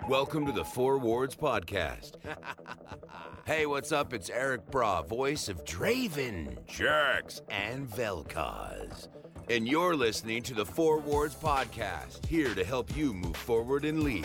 Welcome to the Four Wards Podcast. Hey, what's up? It's Eric Bra, voice of Draven, Jerks, and Vel'Koz. And you're listening to the Four Wards Podcast, here to help you move forward in League.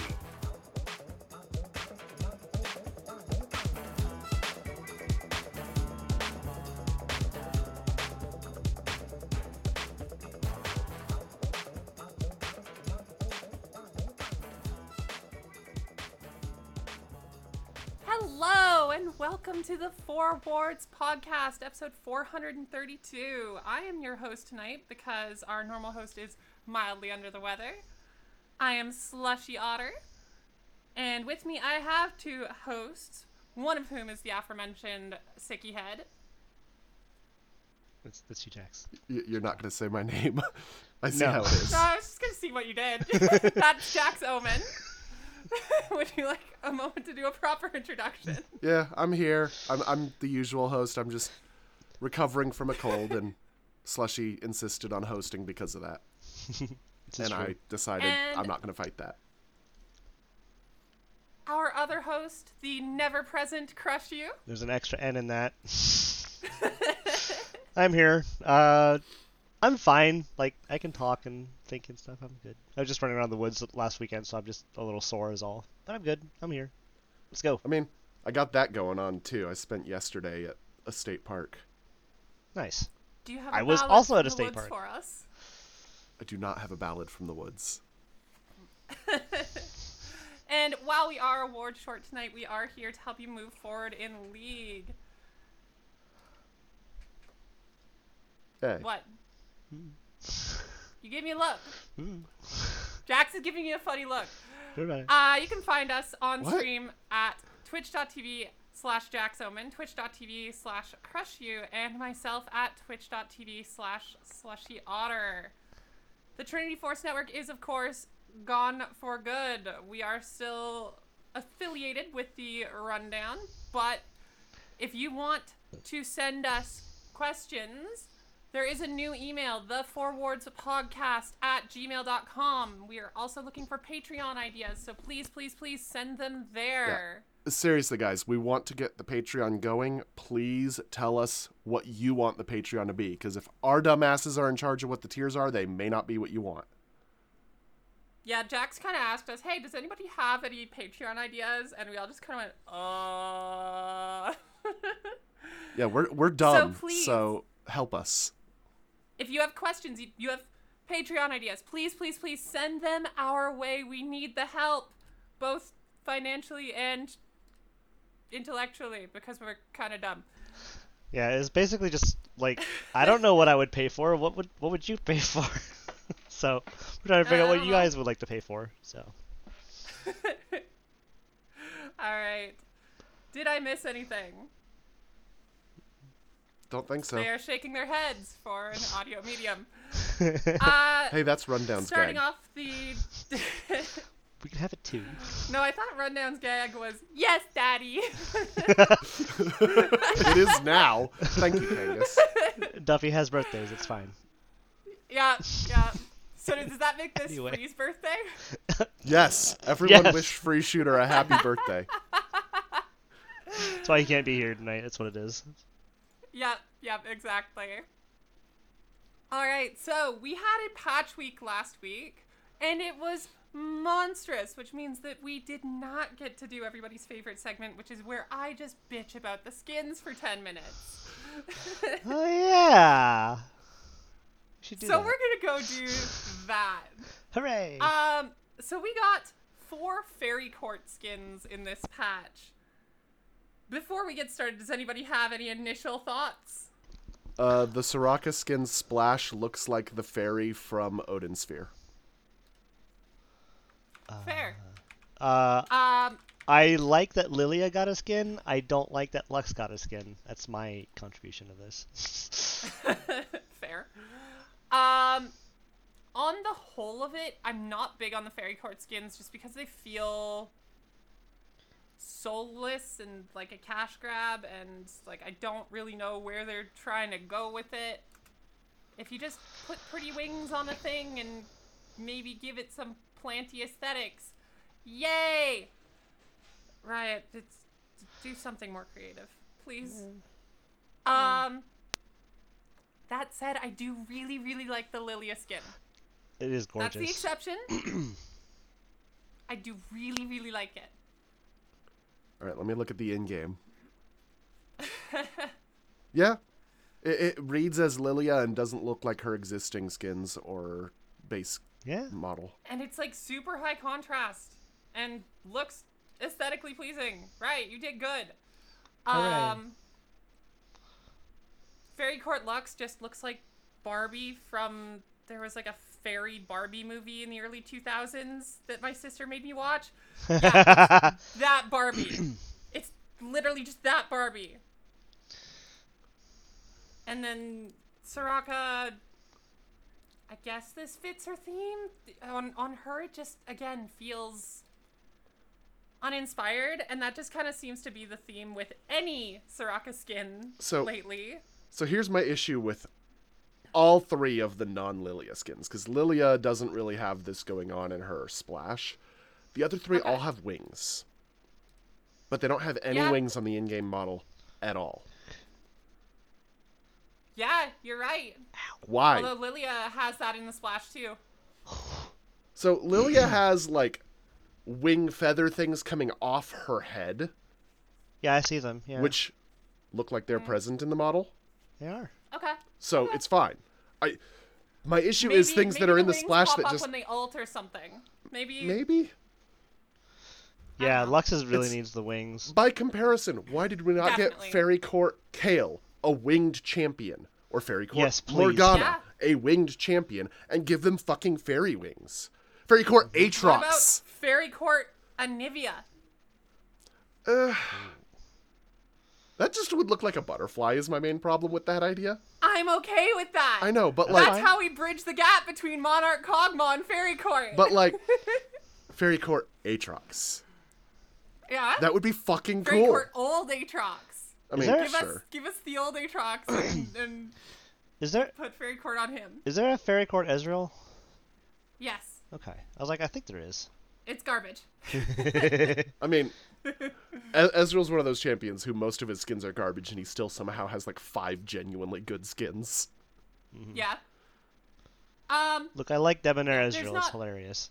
Hello and welcome to the Four Wards Podcast, episode 432. I am your host tonight because our normal host is mildly under the weather. I am Slushy Otter, and with me I have two hosts, one of whom is the aforementioned Sicky Head. That's you, Jax. You're not going to say my name. I see No. how it is. No, I was just going to see what you did. That's Jax Omen. Would you like a moment to do a proper introduction? Yeah, I'm here. I'm the usual host. I'm just recovering from a cold, and Slushy insisted on hosting because of that. And I decided I'm not going to fight that. Our other host, the never-present Crush You. There's an extra N in that. I'm here. I'm fine. Like, I can talk and think and stuff. I'm good. I was just running around the woods last weekend, so I'm just a little sore is all. But I'm good. I'm here. Let's go. I mean, I got that going on, too. I spent yesterday at a state park. Nice. Do you have I a was ballad also from at a the state woods park. for us? I do not have a ballad from the woods. And while we are award short tonight, we are here to help you move forward in League. Hey. What? You gave me a look. Hmm. Jax is giving you a funny look. Goodbye. You can find us on What? stream at twitch.tv/JaxOmen, twitch.tv/CrushYou, and myself at twitch.tv/SlushyOtter. The Trinity Force Network is, of course, gone for good. We are still affiliated with the Rundown, but if you want to send us questions, there is a new email, thefourwardspodcast@gmail.com. We are also looking for Patreon ideas, so please, please, please send them there. Seriously, guys, we want to get the Patreon going. Please tell us what you want the Patreon to be, because if our dumbasses are in charge of what the tiers are, they may not be what you want. Yeah, Jax kind of asked us, hey, does anybody have any Patreon ideas? And we all just kind of went, Yeah, we're dumb, please. so help us. If you have questions, you have Patreon ideas, please, please, please send them our way. We need the help, both financially and intellectually, because we're kind of dumb. Yeah, it's basically just, like, I don't know what I would pay for. What would you pay for? So, we're trying to figure out what you guys would like to pay for, so. Alright. Did I miss anything? Don't think so. They are shaking their heads for an audio medium. Hey, that's Rundown's Starting gag. off the... We can have it too. No, I thought Rundown's gag was, yes, daddy. It is now. Thank you, Kangas. Duffy has birthdays, it's fine. Yeah. So does that make this Anyway. Free's birthday? Yes, everyone Yes. wish Free Shooter a happy birthday. That's why he can't be here tonight, that's what it is. Yep, exactly. Alright, so we had a patch week last week, and it was monstrous, which means that we did not get to do everybody's favorite segment, which is where I just bitch about the skins for 10 minutes. Oh yeah! We should do So that. we're gonna go do that. Hooray! So we got 4 Fairy Court skins in this patch. Before we get started, does anybody have any initial thoughts? The Soraka skin Splash looks like the fairy from Odin Sphere. Fair. I like that Lilia got a skin. I don't like that Lux got a skin. That's my contribution to this. Fair. On the whole of it, I'm not big on the Fairy Court skins just because they feel soulless and like a cash grab, and like I don't really know where they're trying to go with it. If you just put pretty wings on a thing and maybe give it some planty aesthetics, Yay! Riot, do something more creative, please. That said, I do really, really like the Lilia skin. It is gorgeous. That's the exception. I do really, really like it. All right, let me look at the in-game. Yeah. It reads as Lilia and doesn't look like her existing skins or base model. And it's like super high contrast and looks aesthetically pleasing. Right, you did good. Hooray. Fairy Court Lux just looks like Barbie from... There was like a fairy Barbie movie in the early 2000s that my sister made me watch. Yeah, it's that Barbie. It's literally just that Barbie. And then Soraka, I guess this fits her theme. On her, it just, again, feels uninspired. And that just kind of seems to be the theme with any Soraka skin lately. So here's my issue with all three of the non-Lilia skins, because Lilia doesn't really have this going on in her splash. The other three all have wings. But they don't have any wings on the in-game model at all. Yeah, you're right. Why? Although Lilia has that in the splash too. So Lilia has like wing feather things coming off her head. Yeah, I see them. Yeah. Which look like they're present in the model. They are. Okay. So it's fine. My issue is things that are in the splash that just when they ult or something. Maybe. Yeah, Luxus really needs the wings. By comparison, why did we not get Fairy Court Kale, a winged champion, or Fairy Court Morgana, a winged champion, and give them fucking fairy wings? Fairy Court Aatrox. What about Fairy Court Anivia? That just would look like a butterfly is my main problem with that idea. I'm okay with that. I know, but that's how we bridge the gap between Monarch Kog'Maw and Fairy Court. But like, Fairy Court Aatrox. Yeah? That would be fucking cool. Fairy Court old Aatrox. I mean, give us the old Aatrox and put Fairy Court on him. Is there a Fairy Court Ezreal? Yes. Okay. I was like, I think there is. It's garbage. I mean, Ezreal's one of those champions who most of his skins are garbage, and he still somehow has like 5 genuinely good skins. Mm-hmm. Yeah. Look, I like Debonair Ezreal. It's hilarious.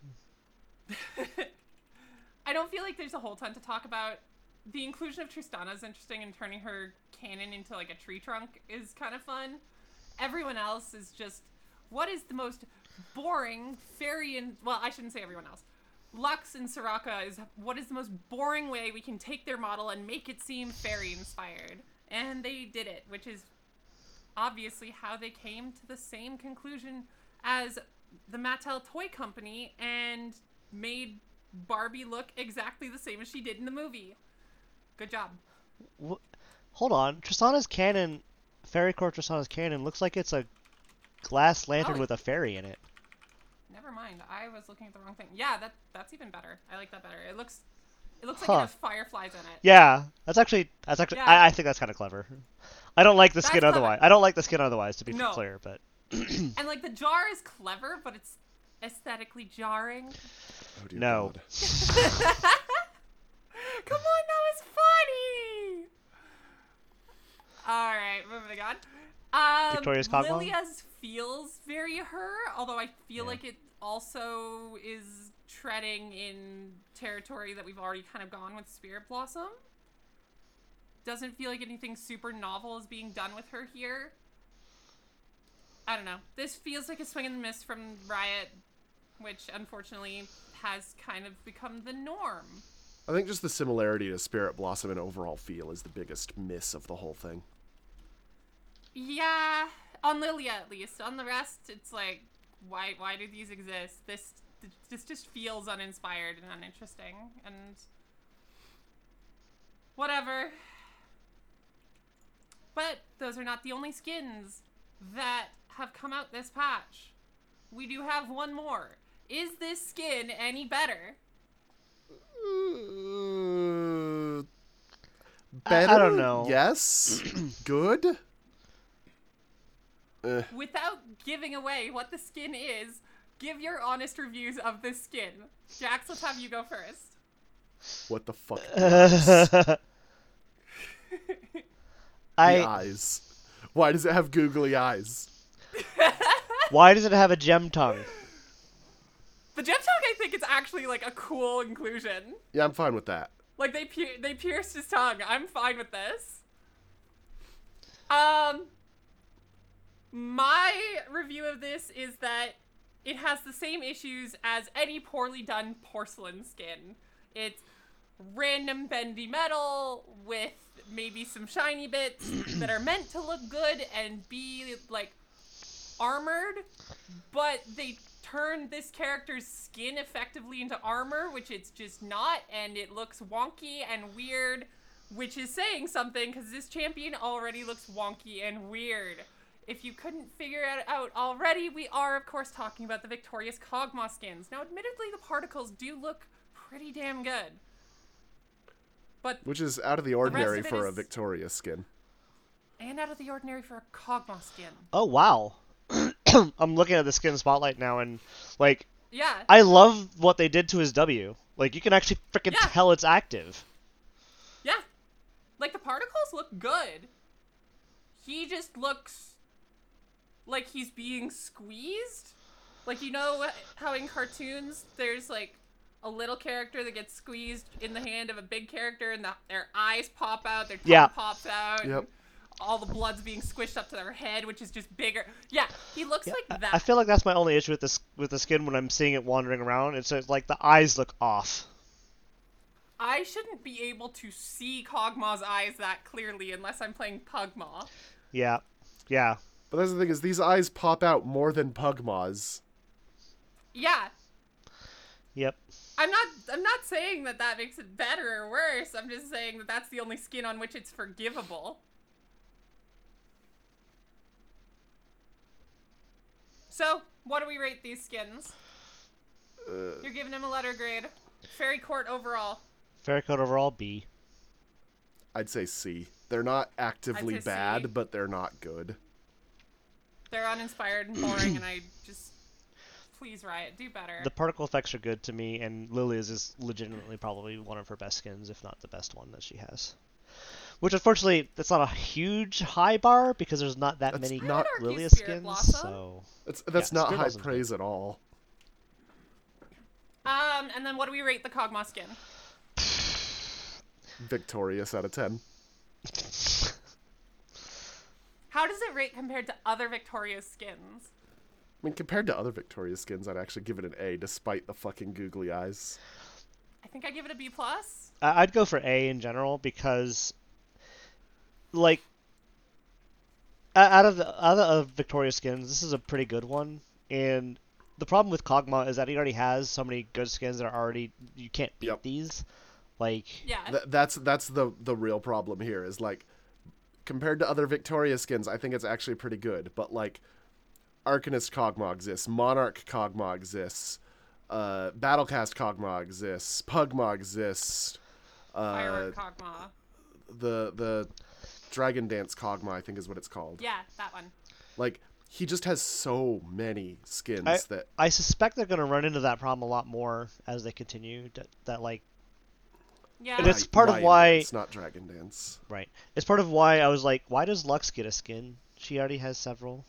I don't feel like there's a whole ton to talk about. The inclusion of Tristana is interesting, and turning her cannon into like a tree trunk is kind of fun. Everyone else is just, what is the most boring fairy and... Well, I shouldn't say everyone else. Lux and Soraka is what is the most boring way we can take their model and make it seem fairy-inspired. And they did it, which is obviously how they came to the same conclusion as the Mattel Toy Company and made Barbie look exactly the same as she did in the movie. Good job. Hold on. Tristana's cannon, Fairy Court Tristana's cannon, looks like it's a glass lantern with a fairy in it. Never mind. I was looking at the wrong thing. Yeah, that's even better. I like that better. It looks like it has fireflies in it. Yeah, that's actually. Yeah. I think that's kind of clever. I don't like the skin otherwise. I don't like the skin otherwise, to be clear, but. And like the jar is clever, but it's aesthetically jarring. Oh, dear no. God. Come on, that was funny. All right, moving on. Victoria's Kog'Maw? Lilia's feels very her, although I feel like it also is treading in territory that we've already kind of gone with Spirit Blossom. Doesn't feel like anything super novel is being done with her here. I don't know. This feels like a swing and a miss from Riot, which unfortunately has kind of become the norm. I think just the similarity to Spirit Blossom and overall feel is the biggest miss of the whole thing. Yeah, on Lilia at least. On the rest, it's like, why do these exist? This just feels uninspired and uninteresting, and whatever. But those are not the only skins that have come out this patch. We do have one more. Is this skin any better? Better? I don't know. Yes. Good. Without giving away what the skin is, give your honest reviews of this skin. Jax, let's have you go first. What the fuck? The I eyes. Why does it have googly eyes? Why does it have a gem tongue? The gem tongue, I think, is actually like a cool inclusion. Yeah, I'm fine with that. Like they pierced his tongue. I'm fine with this. My review of this is that it has the same issues as any poorly done porcelain skin. It's random bendy metal with maybe some shiny bits that are meant to look good and be like armored, but they turn this character's skin effectively into armor, which it's just not, and it looks wonky and weird, which is saying something because this champion already looks wonky and weird. If you couldn't figure it out already, we are, of course, talking about the Victorious Kog'Maw skins. Now, admittedly, the particles do look pretty damn good. But Which is out of the ordinary of it for a is- Victoria skin. and out of the ordinary for a Kog'Maw skin. Oh wow. I'm looking at the skin spotlight now, and like Yeah. I love what they did to his W. Like you can actually freaking Yeah. tell it's active. Yeah. Like, the particles look good. He just looks like he's being squeezed. Like, you know how in cartoons there's, like, a little character that gets squeezed in the hand of a big character and their eyes pop out, their tongue Yeah. pops out, Yep. and all the blood's being squished up to their head, which is just bigger. Yeah, he looks like that. I feel like that's my only issue with the skin when I'm seeing it wandering around. It's just, like the eyes look off. I shouldn't be able to see Kog'Maw's eyes that clearly unless I'm playing Pugmaw. Yeah. Yeah. But that's the thing is these eyes pop out more than Pugmaw's. Yeah. Yep. I'm not saying that makes it better or worse. I'm just saying that that's the only skin on which it's forgivable. So, what do we rate these skins? You're giving him a letter grade. Fairy Court overall. Fairy Coat overall B. I'd say C. They're not actively I'd say C. bad, but they're not good. They're uninspired and boring, and I just... Please, Riot, do better. The particle effects are good to me, and Lilia's is legitimately probably one of her best skins, if not the best one that she has. Which, unfortunately, that's not a huge high bar because there's not that That's many not- I would argue Lilia Spirit skins. Blossom. So That's Yeah, not Spirit high Blossom's praise at all. And then what do we rate the Kog'Maw skin? Victorious out of 10. How does it rate compared to other Victoria's skins? I mean, compared to other Victoria skins, I'd actually give it an A, despite the fucking googly eyes. I think I give it a B+. I'd go for A in general because, like, out of Victoria's skins, this is a pretty good one. And the problem with Kog'Maw is that he already has so many good skins that are already you can't beat Yep. these. Like, Yeah. That's the real problem here, is like, compared to other Victoria skins, I think it's actually pretty good. But like, Arcanist Kog'Maw exists, Monarch Kog'Maw exists, Battlecast Kog'Maw exists, Pugmaw exists, Firework Kog'Maw. the Dragon Dance Kog'Maw, I think is what it's called. Yeah, that one. Like, he just has so many skins that I suspect they're going to run into that problem a lot more as they continue. That like, Yeah. And it's part of Lion why- Dance, not Dragon Dance. right? It's part of why I was like, why does Lux get a skin? She already has several.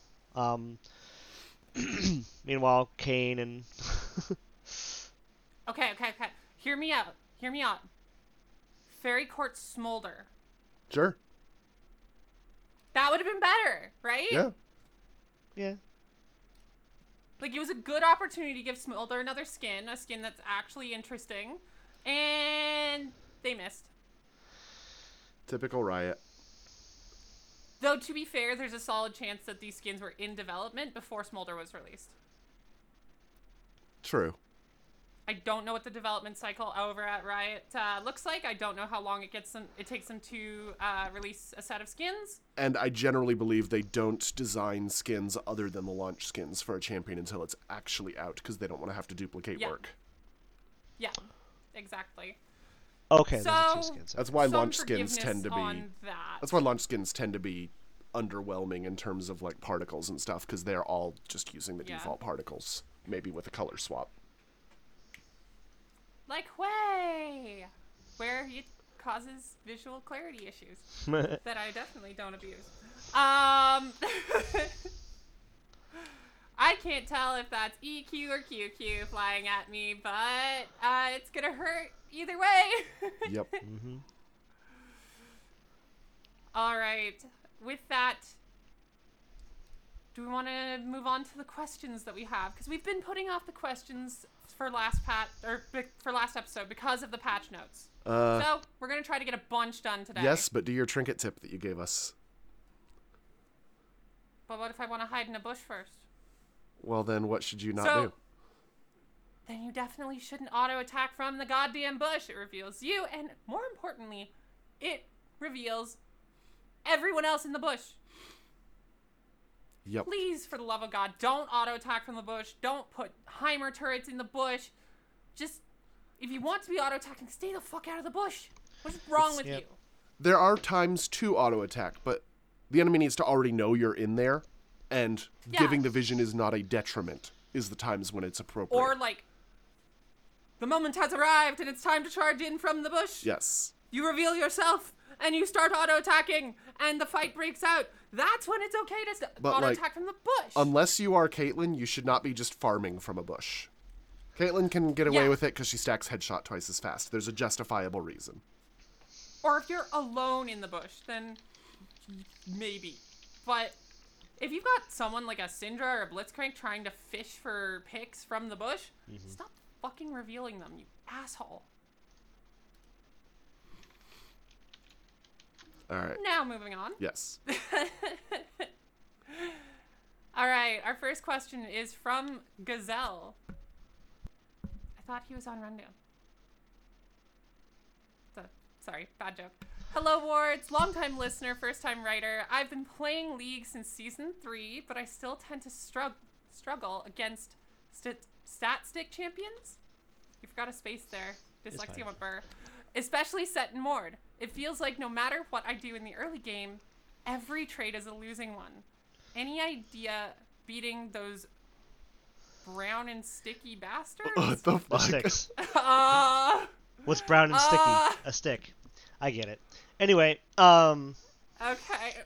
Meanwhile, Kane and Okay. Hear me out. Fairy Court Smolder. Sure. That would have been better, right? Yeah. yeah, Like, it was a good opportunity to give Smolder another skin, a skin that's actually interesting, and they missed. Typical Riot. Though, to be fair, there's a solid chance that these skins were in development before Smolder was released. True. I don't know what the development cycle over at Riot looks like. I don't know how long it takes them to release a set of skins. And I generally believe they don't design skins other than the launch skins for a champion until it's actually out, because they don't want to have to duplicate Yeah. work. Yeah, exactly. okay. those are two So- skins. That's why Some launch skins tend to be. on that. That's why launch skins tend to be underwhelming in terms of like particles and stuff, because they're all just using the Yeah. default particles, maybe with a color swap. Like Way. where it causes visual clarity issues that I definitely don't abuse. I can't tell if that's EQ or QQ flying at me, but it's gonna hurt either way. Yep. Mm-hmm. All right. With that, do we want to move on to the questions that we have? Because we've been putting off the questions for last episode because of the patch notes. So we're gonna try to get a bunch done today. Yes, but do your trinket tip that you gave us. But what if I want to hide in a bush first? Well, then what should you not do? Then you definitely shouldn't auto attack from the goddamn bush. It reveals you, and more importantly, it reveals everyone else in the bush. Yep. Please, for the love of God, don't auto attack from the bush. Don't put Heimer turrets in the bush. Just, if you want to be auto attacking, stay the fuck out of the bush. What's wrong with you? There are times to auto attack, but the enemy needs to already know you're in there, and giving the vision is not a detriment, is the times when it's appropriate. Or, like, the moment has arrived and it's time to charge in from the bush. Yes. You reveal yourself and you start auto-attacking and the fight breaks out. That's when it's okay to auto-attack from the bush. Unless you are Caitlyn, you should not be just farming from a bush. Caitlyn can get away with it because she stacks headshot twice as fast. There's a justifiable reason. Or if you're alone in the bush, then maybe. But if you've got someone like a Syndra or a Blitzcrank trying to fish for picks from the bush, stop fucking revealing them, you asshole. All right. Now moving on. Yes. All right, our first question is from Gazelle. I thought he was on Rundown. Sorry, bad joke. Hello, Wards. Longtime listener, first-time writer. I've been playing League since Season 3, but I still tend to struggle against stat stick champions. You forgot a space there. Dyslexia went burr. Especially Set and Mord. It feels like no matter what I do in the early game, every trade is a losing one. Any idea beating those brown and sticky bastards? What the fuck? Sticks. What's brown and sticky? A stick. I get it. Anyway, Okay.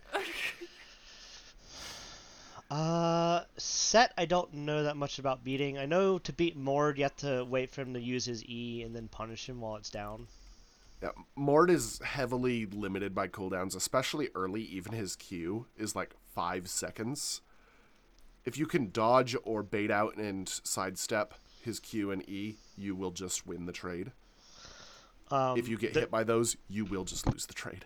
Set I don't know that much about beating. I know to beat Mord you have to wait for him to use his E and then punish him while it's down. Yeah, Mord is heavily limited by cooldowns, especially early. Even his Q is like 5 seconds. If you can dodge or bait out and sidestep his Q and E, you will just win the trade. If you get hit by those, you will just lose the trade.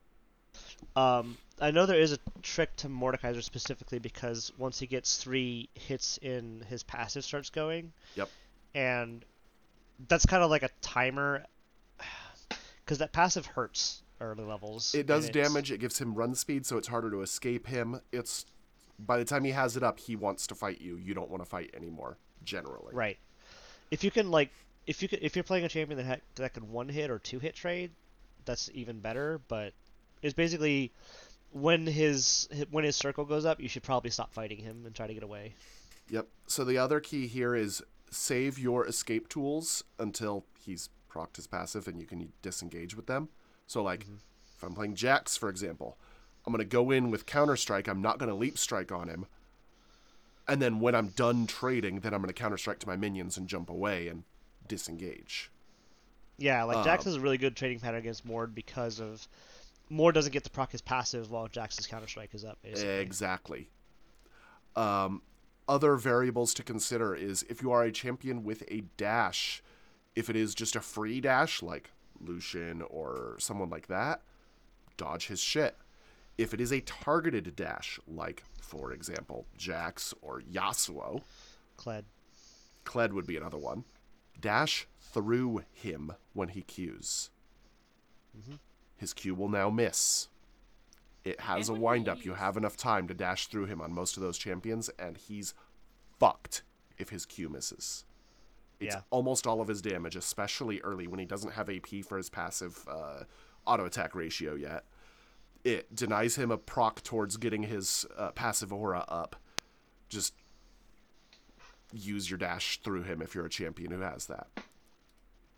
I know there is a trick to Mordekaiser specifically because once he gets 3 hits in, his passive starts going. Yep. And that's kind of like a timer, because that passive hurts early levels. It does damage. It gives him run speed, so it's harder to escape him. It's by the time he has it up, he wants to fight you. You don't want to fight anymore, generally. Right. If you're playing a champion that can 1-hit or 2-hit trade, that's even better. But it's basically when his circle goes up, you should probably stop fighting him and try to get away. Yep. So the other key here is save your escape tools until he's procced his passive and you can disengage with them. So like if I'm playing Jax, for example, I'm going to go in with Counter-Strike. I'm not going to Leap Strike on him. And then when I'm done trading, then I'm going to Counter-Strike to my minions and jump away and disengage. Yeah, like Jax has a really good trading pattern against Mord because of Mord doesn't get to proc his passive while Jax's Counter-Strike is up, basically. Exactly. Other variables to consider is if you are a champion with a dash, if it is just a free dash, like Lucian or someone like that, dodge his shit. If it is a targeted dash, like, for example, Jax or Yasuo, Kled would be another one, dash through him when he Qs. His Q will now miss. It has a wind-up. You have enough time to dash through him on most of those champions, and he's fucked if his Q misses. It's almost all of his damage, especially early when he doesn't have AP for his passive auto-attack ratio yet. It denies him a proc towards getting his passive aura up. Just use your dash through him if you're a champion who has that.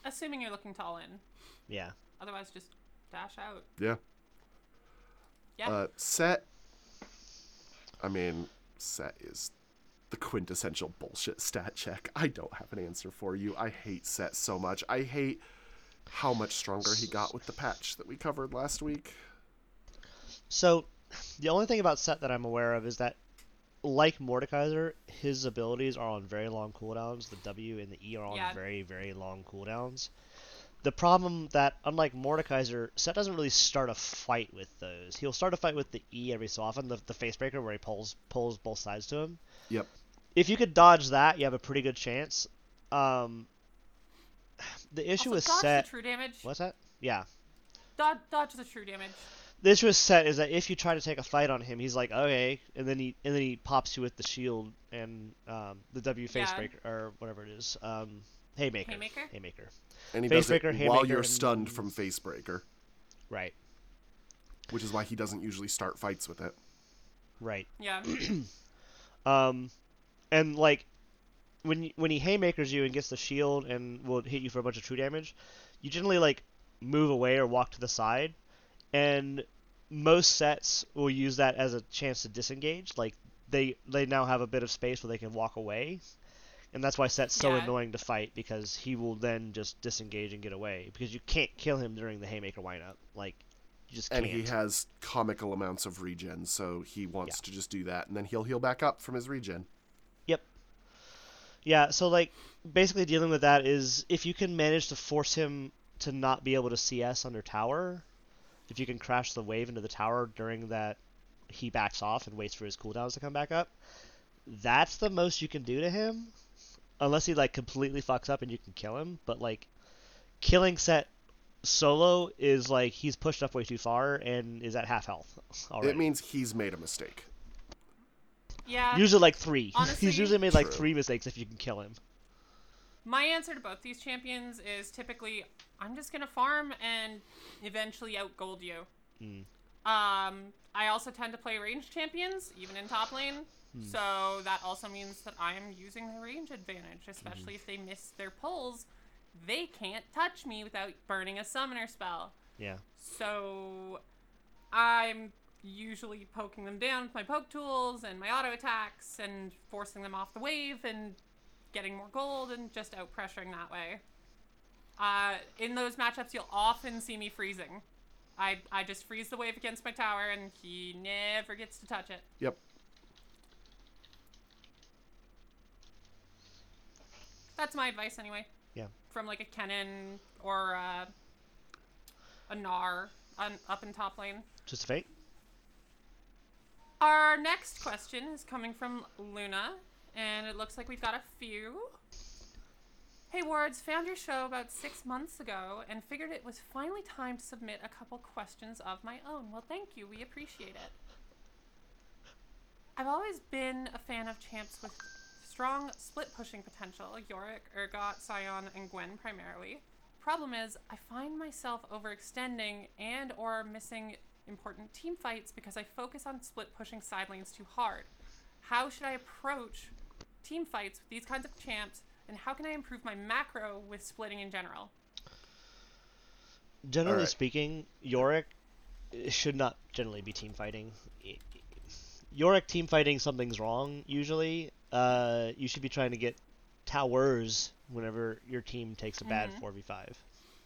Assuming you're looking to all in. Yeah. Otherwise, just dash out. Yeah. Yeah. Set. I mean, Set is the quintessential bullshit stat check. I don't have an answer for you. I hate Set so much. I hate how much stronger he got with the patch that we covered last week. So, the only thing about Set that I'm aware of is that, like Mordekaiser, his abilities are on very long cooldowns. The W and the E are on very, very long cooldowns. The problem that, unlike Mordekaiser, Set doesn't really start a fight with those. He'll start a fight with the E every so often, the Facebreaker, where he pulls both sides to him. Yep. If you could dodge that, you have a pretty good chance. The issue also, with dodge Set... the true damage. What's that? Yeah. Dodge the true damage. The issue with Set is that if you try to take a fight on him, he's like, okay, and then he pops you with the shield and the W Facebreaker, or whatever it is. Haymaker. And he does it Facebreaker, while Haymaker, you're and- stunned from Facebreaker, Right. which is why he doesn't usually start fights with it. Right. Yeah. And like when he haymakers you and gets the shield and will hit you for a bunch of true damage, you generally like move away or walk to the side, and most sets will use that as a chance to disengage. Like they now have a bit of space where they can walk away, and that's why Set's so annoying to fight, because he will then just disengage and get away because you can't kill him during the haymaker windup. Like you just can't. And he has comical amounts of regen, so he wants to just do that, and then he'll heal back up from his regen. Yep. Yeah, so like basically dealing with that is if you can manage to force him to not be able to CS under tower, if you can crash the wave into the tower during that he backs off and waits for his cooldowns to come back up, that's the most you can do to him. Unless he like completely fucks up and you can kill him, but like killing Set solo is like he's pushed up way too far and is at half health already. It means he's made a mistake. Yeah. Usually like 3. Honestly, He's usually made like True. 3 mistakes if you can kill him. My answer to both these champions is typically, I'm just gonna farm and eventually outgold you. I also tend to play ranged champions, even in top lane. So that also means that I am using the range advantage, especially if they miss their pulls. They can't touch me without burning a summoner spell. Yeah. So I'm usually poking them down with my poke tools and my auto attacks and forcing them off the wave and getting more gold and just out pressuring that way. In those matchups, you'll often see me freezing. I just freeze the wave against my tower and he never gets to touch it. Yep. That's my advice anyway. Yeah. From like a Kennen or a Gnar up in top lane. Just a fate. Our next question is coming from Luna, and it looks like we've got a few. Hey Wards, found your show about 6 months ago and figured it was finally time to submit a couple questions of my own. Well, thank you. We appreciate it. I've always been a fan of champs with strong split pushing potential, Yorick, Urgot, Sion, and Gwen primarily. Problem is, I find myself overextending and or missing important team fights because I focus on split pushing side lanes too hard. How should I approach team fights with these kinds of champs, and how can I improve my macro with splitting in general? Generally Alright. speaking, Yorick should not generally be team fighting. Yorick team fighting, something's wrong, usually. You should be trying to get towers whenever your team takes a bad 4v5.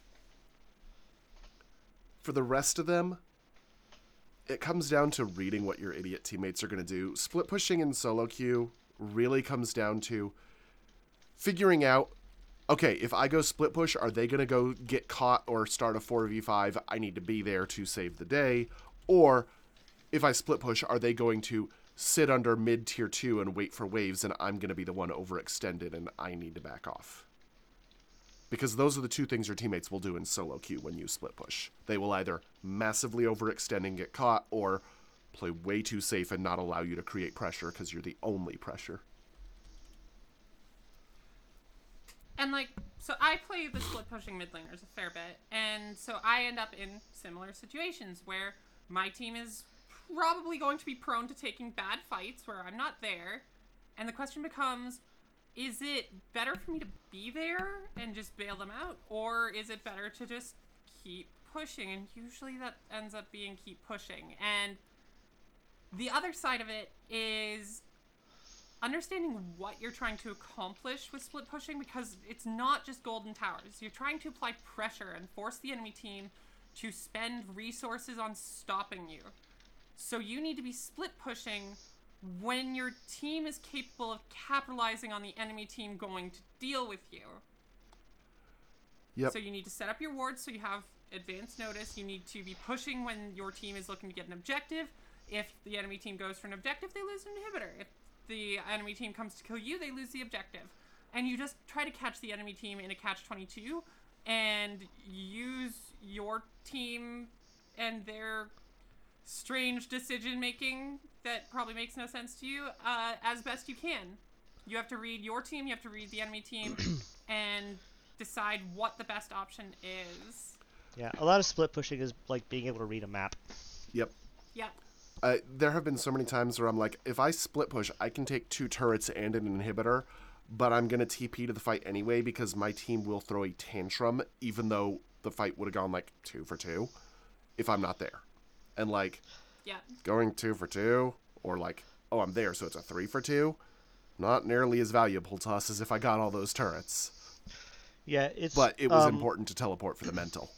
For the rest of them, it comes down to reading what your idiot teammates are going to do. Split pushing in solo queue really comes down to figuring out, okay, if I go split push, are they going to go get caught or start a 4v5? I need to be there to save the day. Or if I split push, are they going to sit under mid tier 2 and wait for waves, and I'm going to be the one overextended and I need to back off? Because those are the two things your teammates will do in solo queue when you split push. They will either massively overextend and get caught, or play way too safe and not allow you to create pressure because you're the only pressure. And like, so I play the split pushing mid laners a fair bit, and so I end up in similar situations where my team is probably going to be prone to taking bad fights where I'm not there, and the question becomes, is it better for me to be there and just bail them out, or is it better to just keep pushing? And usually that ends up being keep pushing. And the other side of it is understanding what you're trying to accomplish with split pushing, because it's not just golden towers. You're trying to apply pressure and force the enemy team to spend resources on stopping you. So you need to be split pushing when your team is capable of capitalizing on the enemy team going to deal with you. Yep. So you need to set up your wards so you have advance notice. You need to be pushing when your team is looking to get an objective. If the enemy team goes for an objective, they lose an inhibitor. If the enemy team comes to kill you, they lose the objective. And you just try to catch the enemy team in a catch-22 and use your team and their strange decision-making that probably makes no sense to you as best you can. You have to read your team, you have to read the enemy team, and decide what the best option is. Yeah, a lot of split pushing is like being able to read a map. Yep. Yep. There have been so many times where I'm like, if I split push, I can take 2 turrets and an inhibitor, but I'm going to TP to the fight anyway because my team will throw a tantrum, even though the fight would have gone like 2 for 2 if I'm not there. And like, Yeah. going 2 for 2, or like, oh, I'm there, so it's a 3 for 2, not nearly as valuable to us as if I got all those turrets. Yeah, it's. But it was important to teleport for the mental.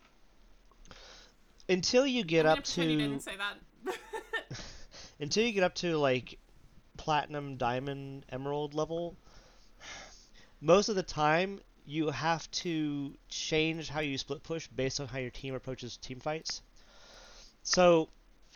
Until you get I'm gonna up pretend you to. didn't say that. Until you get up to like platinum, diamond, emerald level, most of the time you have to change how you split push based on how your team approaches team fights. So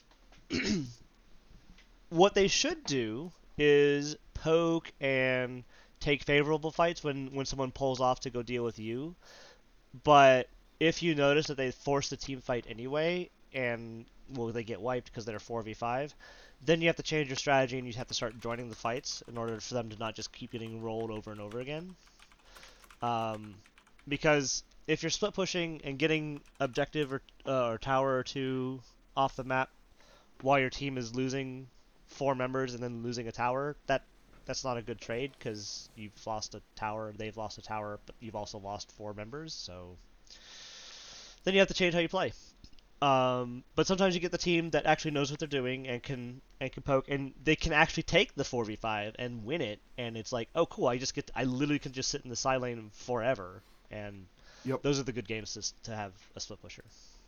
what they should do is poke and take favorable fights when someone pulls off to go deal with you. But if you notice that they force the team fight anyway, and they get wiped because they're 4v5, then you have to change your strategy and you have to start joining the fights in order for them to not just keep getting rolled over and over again. Because if you're split pushing and getting objective or tower or 2 off the map while your team is losing 4 members and then losing a tower, that's not a good trade, because you've lost a tower, they've lost a tower, but you've also lost 4 members, so then you have to change how you play. But sometimes you get the team that actually knows what they're doing and can poke, and they can actually take the 4v5 and win it, and it's like, oh cool, I literally can just sit in the side lane forever, and Yep. those are the good games to have a split pusher.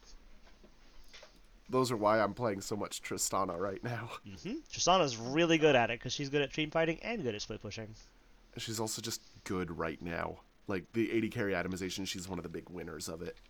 Those are why I'm playing so much Tristana right now. Tristana's really good at it because she's good at team fighting and good at split pushing. She's also just good right now. Like, the 80 carry itemization, she's one of the big winners of it.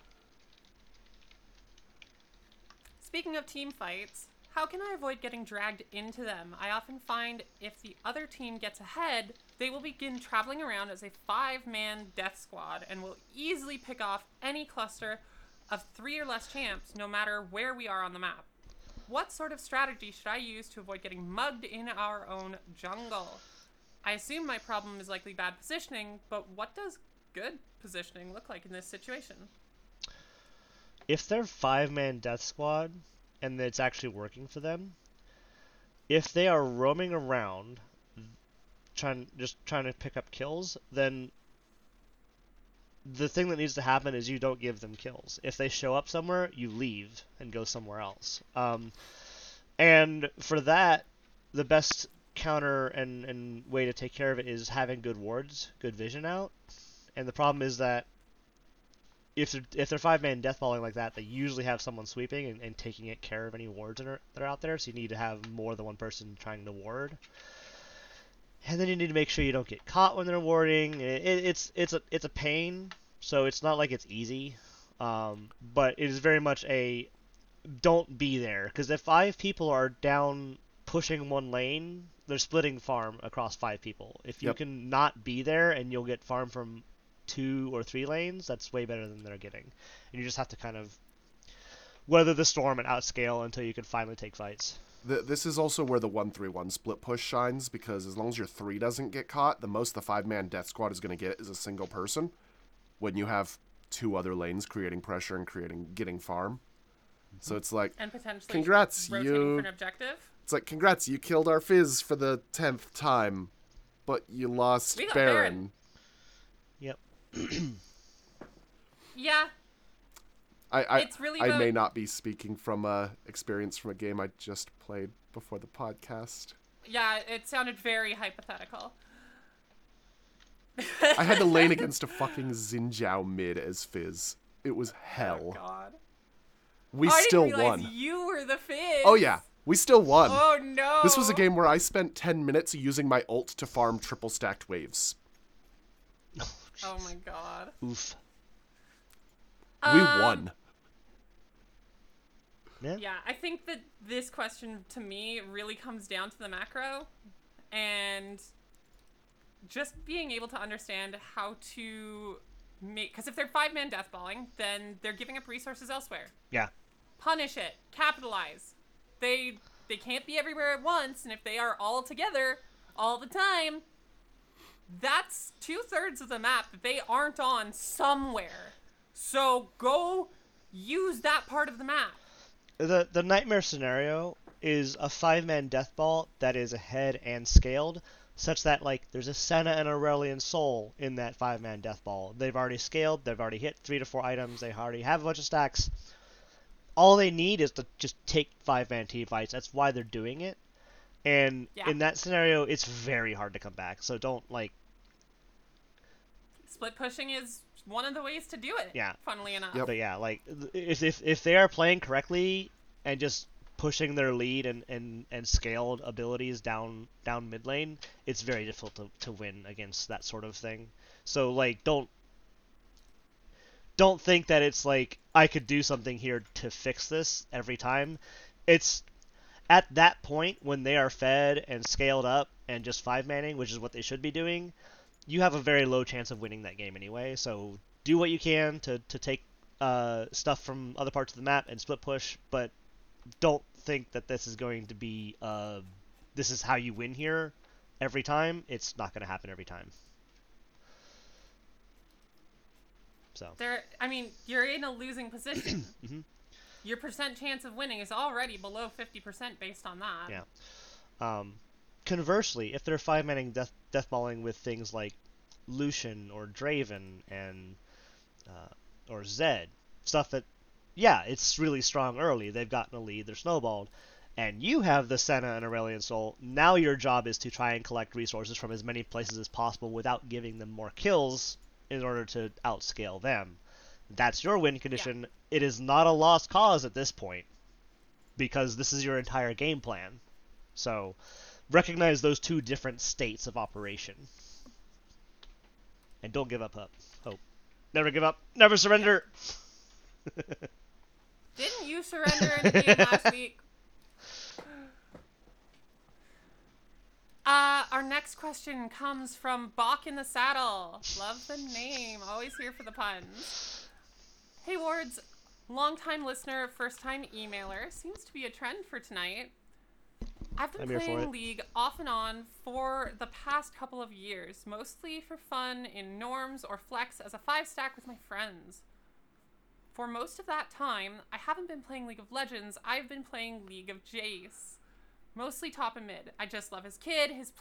Speaking of team fights, how can I avoid getting dragged into them? I often find if the other team gets ahead, they will begin traveling around as a 5-man death squad and will easily pick off any cluster of 3 or less champs, no matter where we are on the map. What sort of strategy should I use to avoid getting mugged in our own jungle? I assume my problem is likely bad positioning, but what does good positioning look like in this situation? If they're 5-man death squad and it's actually working for them, if they are roaming around trying to pick up kills, then the thing that needs to happen is you don't give them kills. If they show up somewhere, you leave and go somewhere else. And for that, the best counter and way to take care of it is having good wards, good vision out. And the problem is that if they're 5-man deathballing like that, they usually have someone sweeping and taking care of any wards that are out there, so you need to have more than one person trying to ward. And then you need to make sure you don't get caught when they're warding. It's a pain, so it's not like it's easy, but it is very much a don't be there, because if 5 people are down pushing one lane, they're splitting farm across 5 people. If you can not be there and you'll get farm from 2 or 3 lanes, that's way better than they're getting. And you just have to kind of weather the storm and outscale until you can finally take fights. This is also where the 1-3-1 split push shines, because as long as your 3 doesn't get caught, the most the 5-man death squad is going to get is a single person. When you have 2 other lanes creating pressure and getting farm. So it's like, And potentially congrats, rotating you... for an objective? It's like, congrats, you killed our Fizz for the 10th time. but you lost We got Baron. Yep. Yeah. It's really I about- may not be speaking from experience from a game I just played before the podcast. Yeah, it sounded very hypothetical. I had to lane against a fucking Xin Zhao mid as Fizz. It was hell. Oh, God. We I still didn't realize won. you were the Fizz. Oh yeah, we still won. Oh, no. This was a game where I spent 10 minutes using my ult to farm triple stacked waves. Oh, my God. Oof. We won. Yeah, I think that this question, to me, really comes down to the macro. And just being able to understand how to make... Because if they're 5-man deathballing, then they're giving up resources elsewhere. Yeah. Punish it. Capitalize. They can't be everywhere at once, and if they are all together all the time, that's 2/3 of the map that they aren't on somewhere. So go use that part of the map. The nightmare scenario is a 5-man death ball that is ahead and scaled, such that like there's a Senna and Aurelian Soul in that 5-man death ball. They've already scaled, they've already hit 3 to 4 items, they already have a bunch of stacks. All they need is to just take 5-man team fights. That's why they're doing it. And in that scenario, it's very hard to come back. So don't like... Split pushing is one of the ways to do it. Yeah. Funnily enough. Yep. But yeah, like if they are playing correctly and just pushing their lead and scaled abilities down mid lane, it's very difficult to win against that sort of thing. So like don't think that it's like I could do something here to fix this every time. It's at that point when they are fed and scaled up and just 5-manning, which is what they should be doing, you have a very low chance of winning that game anyway. So do what you can to take stuff from other parts of the map and split push, but don't think that this is going to be this is how you win here every time. It's not going to happen every time. So you're in a losing position. Mhm. Your percent chance of winning is already below 50% based on that. Yeah. Conversely, if they're 5-manning deathballing with things like Lucian or Draven and or Zed, stuff that, yeah, it's really strong early. They've gotten a lead. They're snowballed. And you have the Senna and Aurelian Soul. Now your job is to try and collect resources from as many places as possible without giving them more kills in order to outscale them. That's your win condition. Yeah. It is not a lost cause at this point because this is your entire game plan. So recognize those two different states of operation. And don't give up hope. Never give up. Never surrender. Didn't you surrender in the game last week? Our next question comes from Bach in the Saddle. Love the name. Always here for the puns. Hey, Wards. Long-time listener, first-time emailer. Seems to be a trend for tonight. I've been playing League off and on for the past couple of years, mostly for fun in norms or flex as a 5-stack with my friends. For most of that time, I haven't been playing League of Legends, I've been playing League of Jace. Mostly top and mid. I just love his kit, his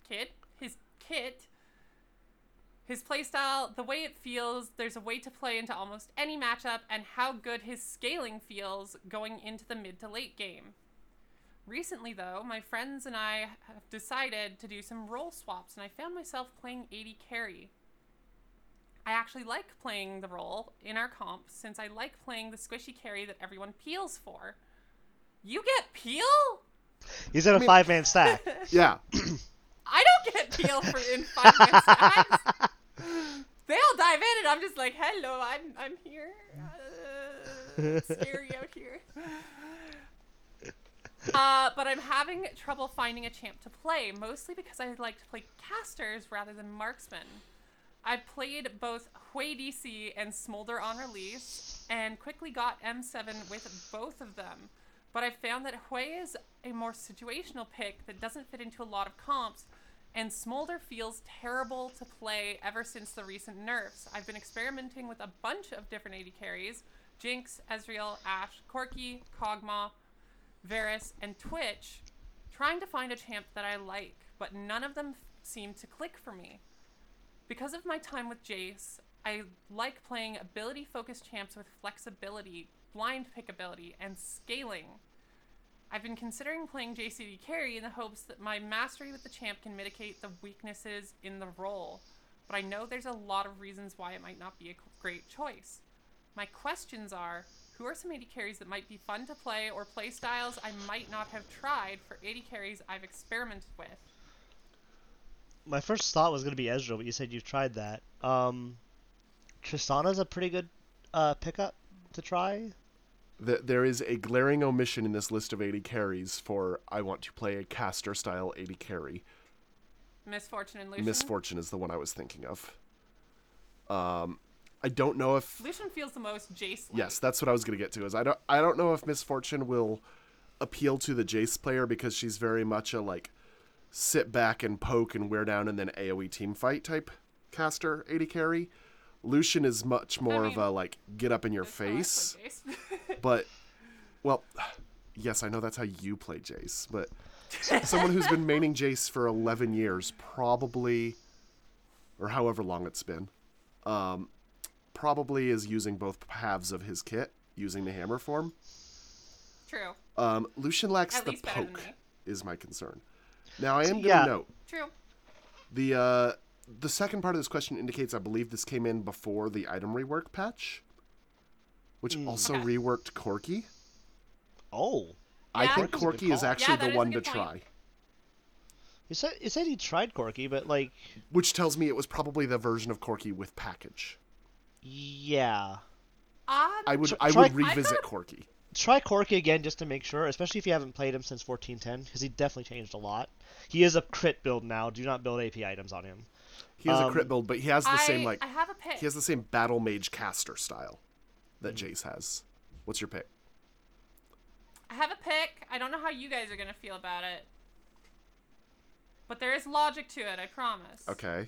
playstyle, the way it feels, there's a way to play into almost any matchup, and how good his scaling feels going into the mid to late game. Recently, though, my friends and I have decided to do some role swaps, and I found myself playing AD carry. I actually like playing the role in our comp, since I like playing the squishy carry that everyone peels for. You get peel? He's in a 5-man stack. Yeah. I don't get peel in 5-man stacks. They all dive in, and I'm just like, hello, I'm here. Scary out here. But I'm having trouble finding a champ to play, mostly because I like to play casters rather than marksmen. I played both Hui DC and Smolder on release, and quickly got M7 with both of them. But I found that Hui is a more situational pick that doesn't fit into a lot of comps, and Smolder feels terrible to play ever since the recent nerfs. I've been experimenting with a bunch of different AD carries: Jinx, Ezreal, Ashe, Corki, Kog'Maw, Varus, and Twitch, trying to find a champ that I like, but none of them seem to click for me. Because of my time with Jace, I like playing ability-focused champs with flexibility, blind pick ability, and scaling. I've been considering playing JCD carry in the hopes that my mastery with the champ can mitigate the weaknesses in the role, but I know there's a lot of reasons why it might not be a great choice. My questions are, who are some AD carries that might be fun to play, or play styles I might not have tried for AD carries I've experimented with? My first thought was going to be Ezreal, but you said you've tried that. Tristana's a pretty good pickup to try. There is a glaring omission in this list of 80 carries for I want to play a caster style 80 carry. Misfortune and Lucian? Misfortune is the one I was thinking of. I don't know if Lucian feels the most Jace-like. Yes, that's what I was going to get to. Is I don't know if Misfortune will appeal to the Jace player because she's very much a like sit back and poke and wear down and then AoE team fight type caster 80 carry. Lucian is much more of a like get up in your face. But well, yes, I know that's how you play Jace, but someone who's been maining Jace for 11 years probably, or however long it's been, probably is using both halves of his kit using the hammer form. True. Lucian lacks At the least better than poke me. is my concern. Now I am going to note True. the second part of this question indicates I believe this came in before the item rework patch, which also Okay. reworked Corki. Oh, I Yeah. think That's a good Corki is call. actually Yeah, that the is a one to good point. try, you said he tried Corki, but like, which tells me it was probably the version of Corki with package. yeah, I would Try- revisit Corki. try Corki again just to make sure, especially if you haven't played him since 1410, because he definitely changed a lot. He is a crit build now. Do not build AP items on him. He has a crit build, but he has the same like I have a pick. he has the same battle mage caster style that Mm-hmm. Jace has. What's your pick? I have a pick. I don't know how you guys are going to feel about it. But there is logic to it, I promise. Okay.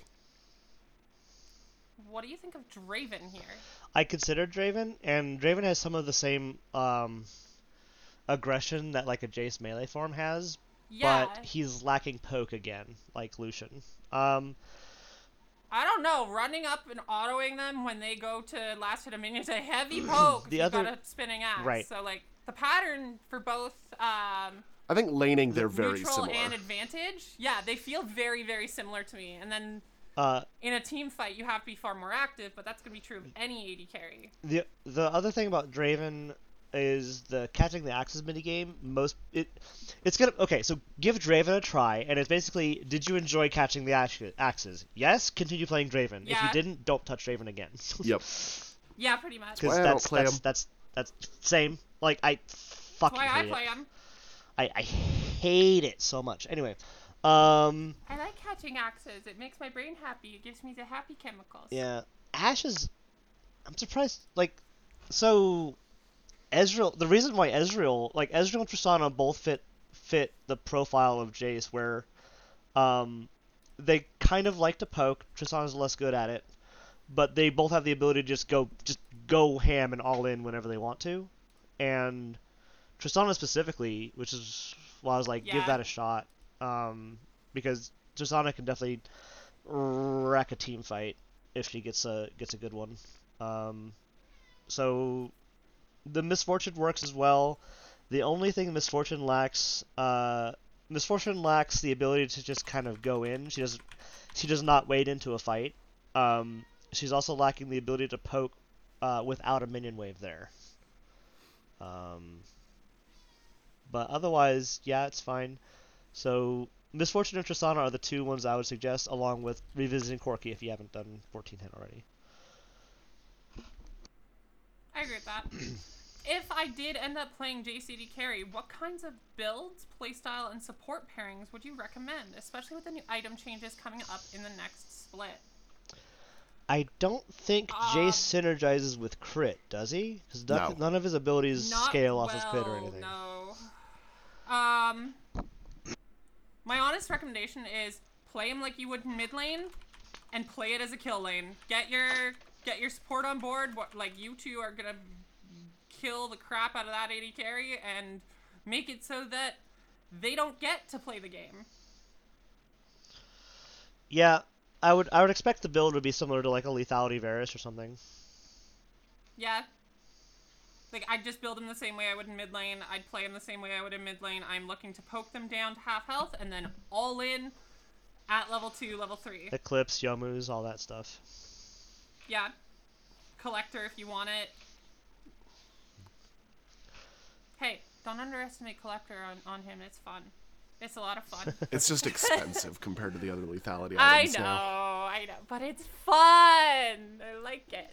What do you think of Draven here? I considered Draven, and Draven has some of the same aggression that like a Jace melee form has, Yeah. but he's lacking poke again, like Lucian. I don't know. Running up and autoing them when they go to last hit a minion is a heavy poke. The You've other- got a spinning axe. Right. So, like, the pattern for both I think laning they're very neutral similar. and advantage, yeah, they feel very, very similar to me. And then in a team fight, you have to be far more active, but that's going to be true of any AD carry. The other thing about Draven is the catching the axes minigame. It's gonna so give Draven a try, and it's basically, did you enjoy catching the axes? Yes, continue playing Draven. If you Yeah. didn't, don't touch Draven again. Yep. Yeah, pretty much. Because Why I don't play him. that's same. Like I fucking That's why I hate play it. them. I hate it so much. Anyway, I like catching axes. It makes my brain happy. It gives me the happy chemicals. yeah, Ashe is. I'm surprised. Like, so Ezreal. The reason why Ezreal and Tristana both fit the profile of Jace, where they kind of like to poke. Tristana's less good at it, but they both have the ability to just go ham and all in whenever they want to, and Tristana specifically, which is why I was like, give Yeah. that a shot, because Tristana can definitely wreck a team fight if she gets a good one. So the Misfortune works as well. The only thing Misfortune lacks the ability to just kind of go in. She does not wade into a fight. She's also lacking the ability to poke without a minion wave there. But otherwise, yeah, it's fine. So Misfortune and Tristana are the two ones I would suggest, along with revisiting Corki if you haven't done 1410 already. I agree with that. If I did end up playing JCD carry, what kinds of builds, playstyle, and support pairings would you recommend, especially with the new item changes coming up in the next split? I don't think Jace synergizes with crit, does he? Because No. none of his abilities Not scale off well, his crit or anything. No. My honest recommendation is play him like you would in mid lane, and play it as a kill lane. Get your support on board. Like, you two are gonna kill the crap out of that AD carry, and make it so that they don't get to play the game. Yeah, I would expect the build to be similar to like a Lethality Varus or something. Yeah. Like, I'd just build him the same way I would in mid lane. I'd play him the same way I would in mid lane. I'm looking to poke them down to half health and then all in at level 2, level 3. Eclipse, Yomu's, all that stuff. Yeah. Collector if you want it. Hey, don't underestimate Collector on him. It's fun. It's a lot of fun. It's just expensive compared to the other lethality I items know, now. I know, but it's fun. I like it.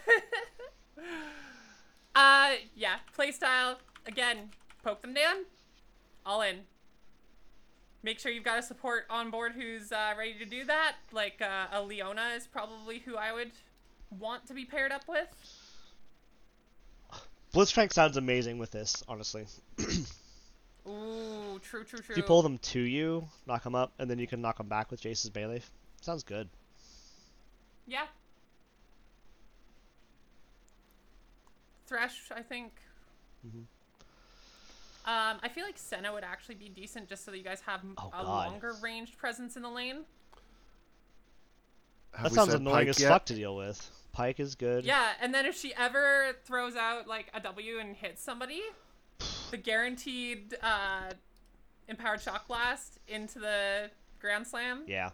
Yeah, playstyle, again, poke them down, all in. Make sure you've got a support on board who's ready to do that. Like, a Leona is probably who I would want to be paired up with. Blitzcrank sounds amazing with this, honestly. Ooh, true. If you pull them to you, knock them up, and then you can knock them back with Jace's Melee. Sounds good. Yeah. Thresh, I think. I feel like Senna would actually be decent just so that you guys have a longer ranged presence in the lane. Have That we sounds said annoying Pyke as yet? fuck to deal with. Pyke is good. Yeah, and then if she ever throws out like a W and hits somebody, the guaranteed empowered shock blast into the Grand Slam. Yeah.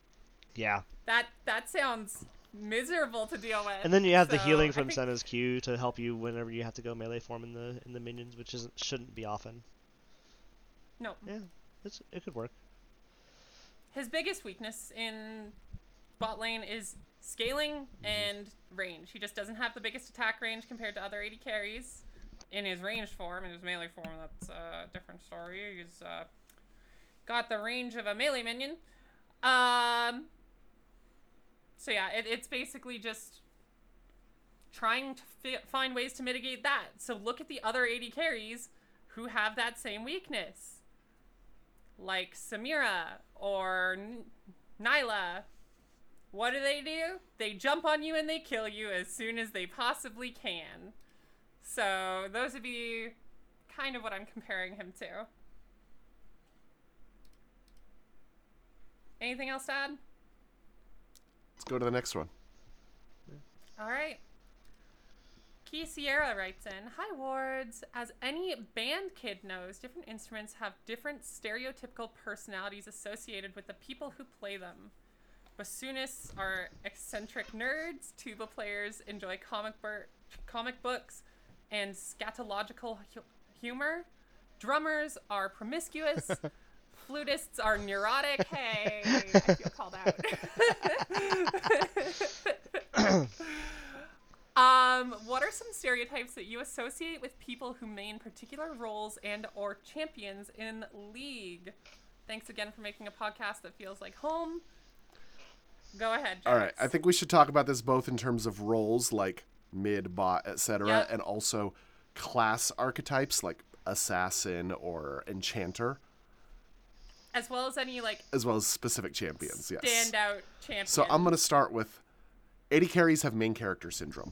That sounds miserable to deal with. And then you have the So, healing I from think- Senna's Q to help you whenever you have to go melee form in the minions, which shouldn't be often. No. Yeah, it could work. His biggest weakness in bot lane is scaling and range. He just doesn't have the biggest attack range compared to other AD carries. In his ranged form, in his melee form, that's a different story. He's got the range of a melee minion. So yeah, it's basically just trying to find ways to mitigate that. So look at the other AD carries who have that same weakness. Like Samira or Nyla. What do? They jump on you and they kill you as soon as they possibly can. So those would be kind of what I'm comparing him to. Anything else to add? Let's go to the next one. All right. Key Sierra writes in, "Hi Wards. As any band kid knows, different instruments have different stereotypical personalities associated with the people who play them. Bassoonists are eccentric nerds. Tuba players enjoy comic books and scatological humor. Drummers are promiscuous. Flutists are neurotic." Hey, I feel called out. What are some stereotypes that you associate with people who main particular roles and or champions in League? Thanks again for making a podcast that feels like home. Go ahead, Jax. All right, I think we should talk about this both in terms of roles like mid, bot, etc., Yep. and also class archetypes like assassin or enchanter, As well as any like as well as specific champions. Yes. standout champion. So I'm gonna start with AD carries have main character syndrome.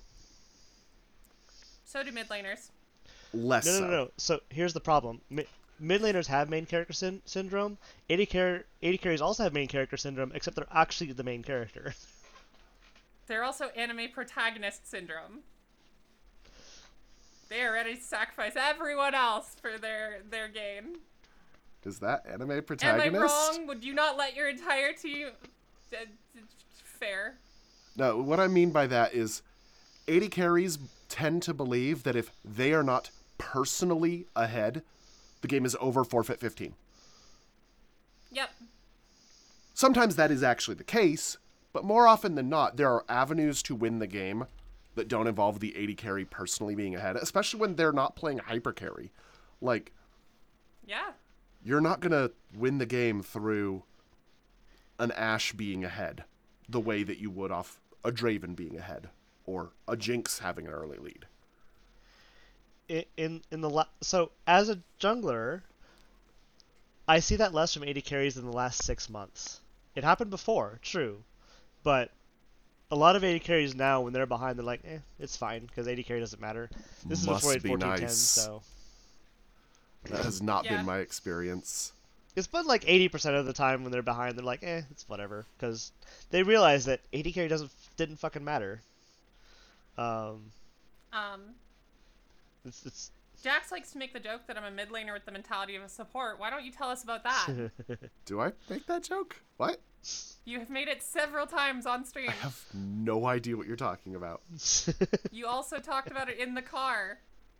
So do mid laners. Less so. No. So here's the problem. Mid laners have main character syndrome. AD carries also have main character syndrome, except they're actually the main character. They're also anime protagonist syndrome. They are ready to sacrifice everyone else for their gain. Is that anime Am protagonist? I wrong? Would you not let your entire team... Fair. No, what I mean by that is AD carries tend to believe that if they are not personally ahead, the game is over, forfeit 15. Yep. Sometimes that is actually the case, but more often than not, there are avenues to win the game that don't involve the AD carry personally being ahead, especially when they're not playing hyper carry. Like, Yeah. you're not going to win the game through an Ashe being ahead the way that you would off a Draven being ahead or a Jinx having an early lead. So as a jungler, I see that less from AD carries in the last 6 months. It happened before, true, but a lot of AD carries now, when they're behind, they're like, it's fine because AD carry doesn't matter. This Must is before be 1410, nice. so That has not Yeah. been my experience. It's been like 80% of the time when they're behind, they're like, it's whatever, because they realize that AD carry didn't fucking matter. Um, It's Jax likes to make the joke that I'm a mid laner with the mentality of a support. Why don't you tell us about that? Do I make that joke? What? You have made it several times on stream. I have no idea what you're talking about. You also talked about it in the car.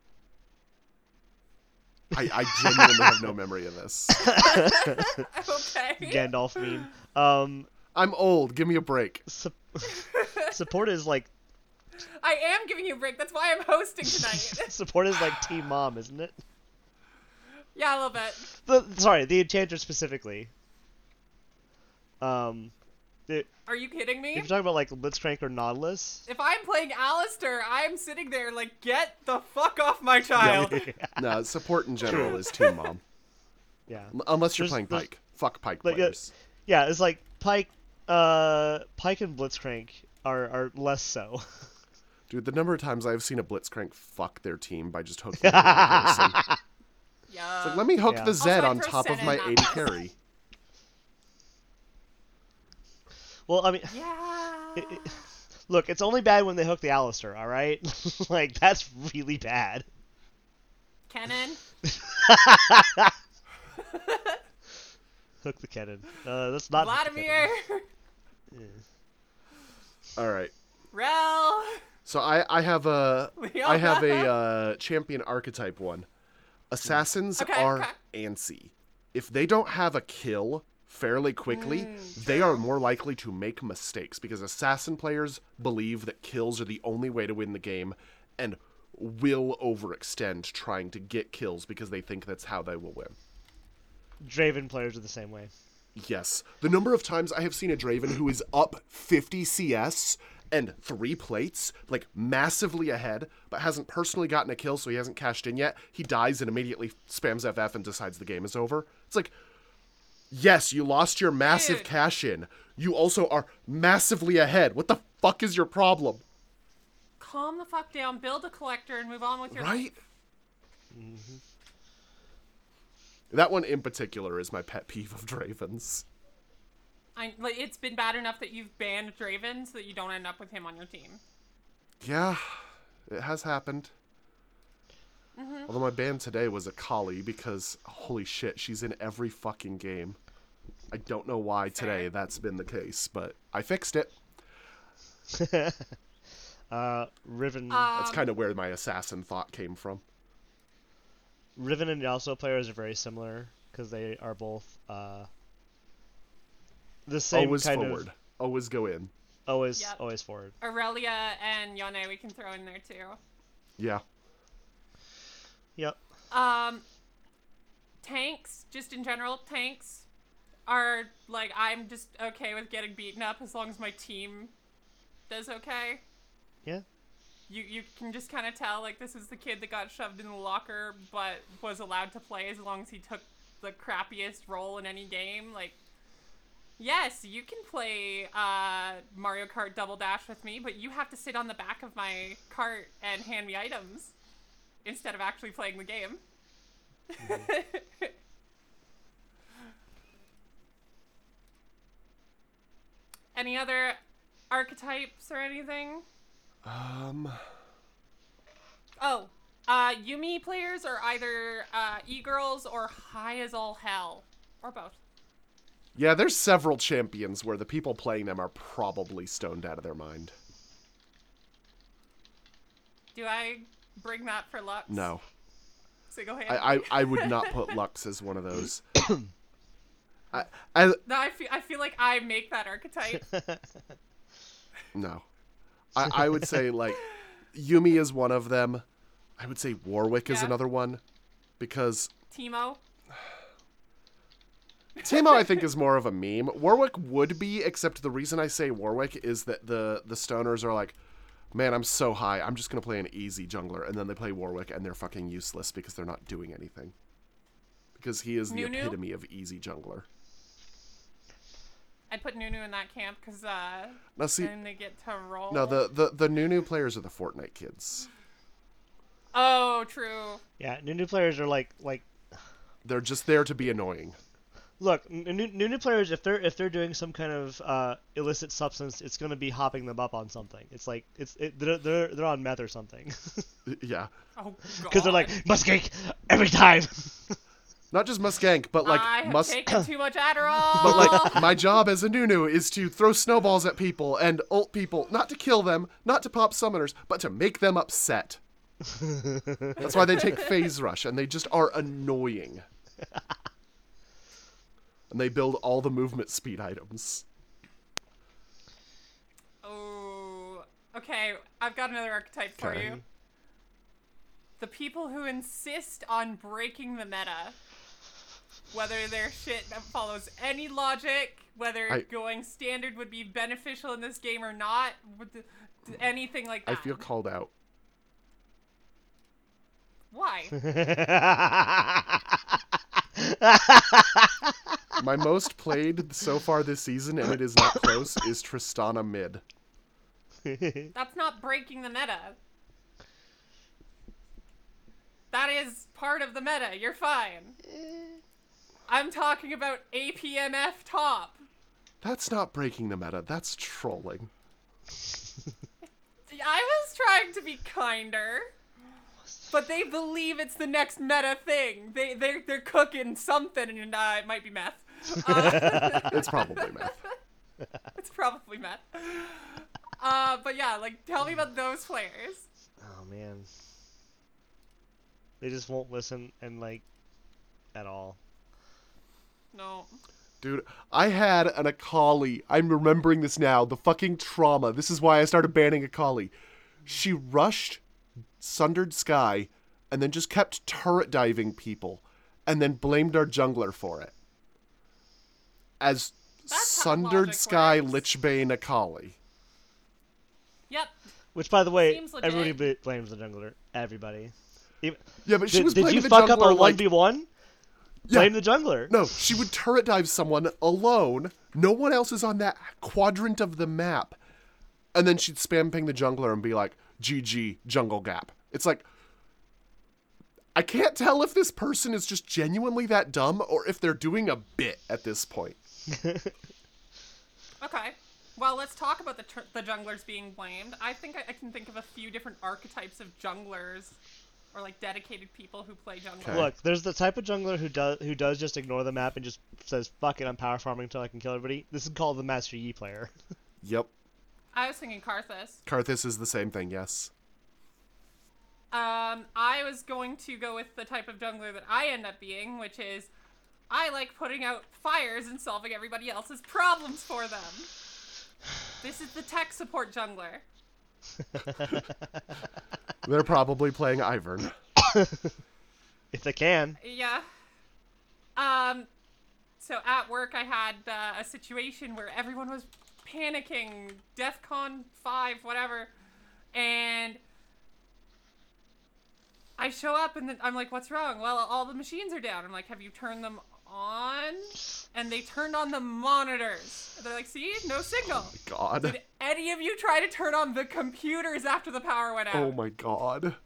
I genuinely have no memory of this. Okay. Gandalf meme. I'm old. Give me a break. Support is like I am giving you a break. That's why I'm hosting tonight. support is like Team Mom, isn't it? Yeah, a little bit. The Enchanter specifically. Are you kidding me? If you're talking about like Blitzcrank or Nautilus, If I'm playing Alistair, I'm sitting there like, get the fuck off my child. No, support in general is Team Mom. yeah, Unless you're There's- playing Pike. Fuck Pike like, players. yeah, it's like Pike and Blitzcrank are less so. Dude, the number of times I've seen a Blitzcrank fuck their team by just hooking one person. Yeah. It's like, let me hook Yeah. the Zed Also, on I'd throw top of Senna my in that 80 mess. carry. Well, I mean, Yeah. look, it's only bad when they hook the Alistair, all right? Like that's really bad. Kennen. Hook the cannon. That's not Vladimir. All right. Rel. So I have a Leona. champion archetype one. Assassins Okay, are okay. antsy. If they don't have a kill fairly quickly, they are more likely to make mistakes because assassin players believe that kills are the only way to win the game and will overextend trying to get kills because they think that's how they will win. Draven players are the same way. Yes. The number of times I have seen a Draven who is up 50 CS and 3 plates, like massively ahead, but hasn't personally gotten a kill, so he hasn't cashed in yet. He dies and immediately spams FF and decides the game is over. It's like, yes, you lost your massive Dude. cash in. You also are massively ahead. What the fuck is your problem? Calm the fuck down, build a collector, and move on with your Right? life. Mm-hmm. That one in particular is my pet peeve of Dravens. Like, it's been bad enough that you've banned Draven so that you don't end up with him on your team. Yeah, it has happened. Although my ban today was a Kali because, holy shit, she's in every fucking game. I don't know why today Fair. that's been the case, but I fixed it. Riven, That's kind of where my assassin thought came from. Riven and Yasuo players are very similar because they are both the same Always kind forward. Always go in. of always Yep. forward. Aurelia and Yone we can throw in there too. Yeah. Yep. Tanks, just in general, tanks are like, I'm just okay with getting beaten up as long as my team does okay. Yeah. You can just kind of tell, like, this is the kid that got shoved in the locker but was allowed to play as long as he took the crappiest role in any game. Like, yes, you can play Mario Kart Double Dash with me, but you have to sit on the back of my cart and hand me items instead of actually playing the game. Any other archetypes or anything? Oh, Yumi players are either e-girls or high as all hell, or both. Yeah, there's several champions where the people playing them are probably stoned out of their mind. Do I bring that for Lux? No. Single-handedly? I would not put Lux as one of those. No, I feel like I make that archetype. No. I would say, like, Yumi is one of them. I would say Warwick is Yeah. another one. Because Teemo. Teemo, I think, is more of a meme. Warwick would be, except the reason I say Warwick is that the stoners are like, man, I'm so high, I'm just going to play an easy jungler. And then they play Warwick, and they're fucking useless because they're not doing anything. Because he is the Nunu? epitome of easy jungler. I'd put Nunu in that camp because Now, see, then they get to roll. no, the Nunu players are the Fortnite kids. Oh, true. Yeah, new players are like They're just there to be annoying. Look, new players, if they're doing some kind of illicit substance, it's gonna be hopping them up on something. It's like they're on meth or something. Yeah. Oh, Because they're like God. Muskeg every time. Not just Muskank, but like I have taken too much Adderall. But like my job as a Nunu is to throw snowballs at people and ult people, not to kill them, not to pop summoners, but to make them upset. That's why they take Phase Rush, and they just are annoying. And they build all the movement speed items. Oh, okay. I've got another archetype for Okay. you. The people who insist on breaking the meta. Whether their shit follows any logic, whether going standard would be beneficial in this game or not, anything like that. I feel called out. Why? My most played so far this season, and it is not close, is Tristana mid. That's not breaking the meta. That is part of the meta. You're fine. I'm talking about APMF top. That's not breaking the meta, that's trolling. I was trying to be kinder. But they believe it's the next meta thing. They're cooking something, and it might be meth. It's probably meth. It's probably meth. But yeah, like, tell me about those players. Oh man, they just won't listen and like at all. No. Dude, I had an Akali. I'm remembering this now. The fucking trauma. This is why I started banning Akali. She rushed Sundered Sky and then just kept turret diving people and then blamed our jungler for it. As That's how Sundered logic Sky works. Lichbane Akali. Yep. Which, by the way, Seems legit. everybody blames the jungler. Everybody. Even, Yeah, but she was did blaming you the fuck up jungler our like... 1v1? Yeah. Blame the jungler. No, she would turret dive someone alone. No one else is on that quadrant of the map. And then she'd spam ping the jungler and be like, GG, jungle gap. It's like, I can't tell if this person is just genuinely that dumb or if they're doing a bit at this point. Okay. Well, let's talk about the junglers being blamed. I think I can think of a few different archetypes of junglers, or like dedicated people who play jungler. Okay. Look, there's the type of jungler who does just ignore the map and just says, fuck it, I'm power farming until I can kill everybody. This is called the Master Yi player. Yep. I was thinking Karthus. Karthus is the same thing, yes. I was going to go with the type of jungler that I end up being, which is I like putting out fires and solving everybody else's problems for them. This is the tech support jungler. They're probably playing Ivern. If they can. Yeah. So at work I had a situation where everyone was panicking, DEFCON 5, whatever, and I show up and then I'm like, what's wrong? Well, all the machines are down. I'm like, have you turned them on? And they turned on the monitors. They're like, see, no signal. God. Did any of you try to turn on the computers after the power went out? Oh my god.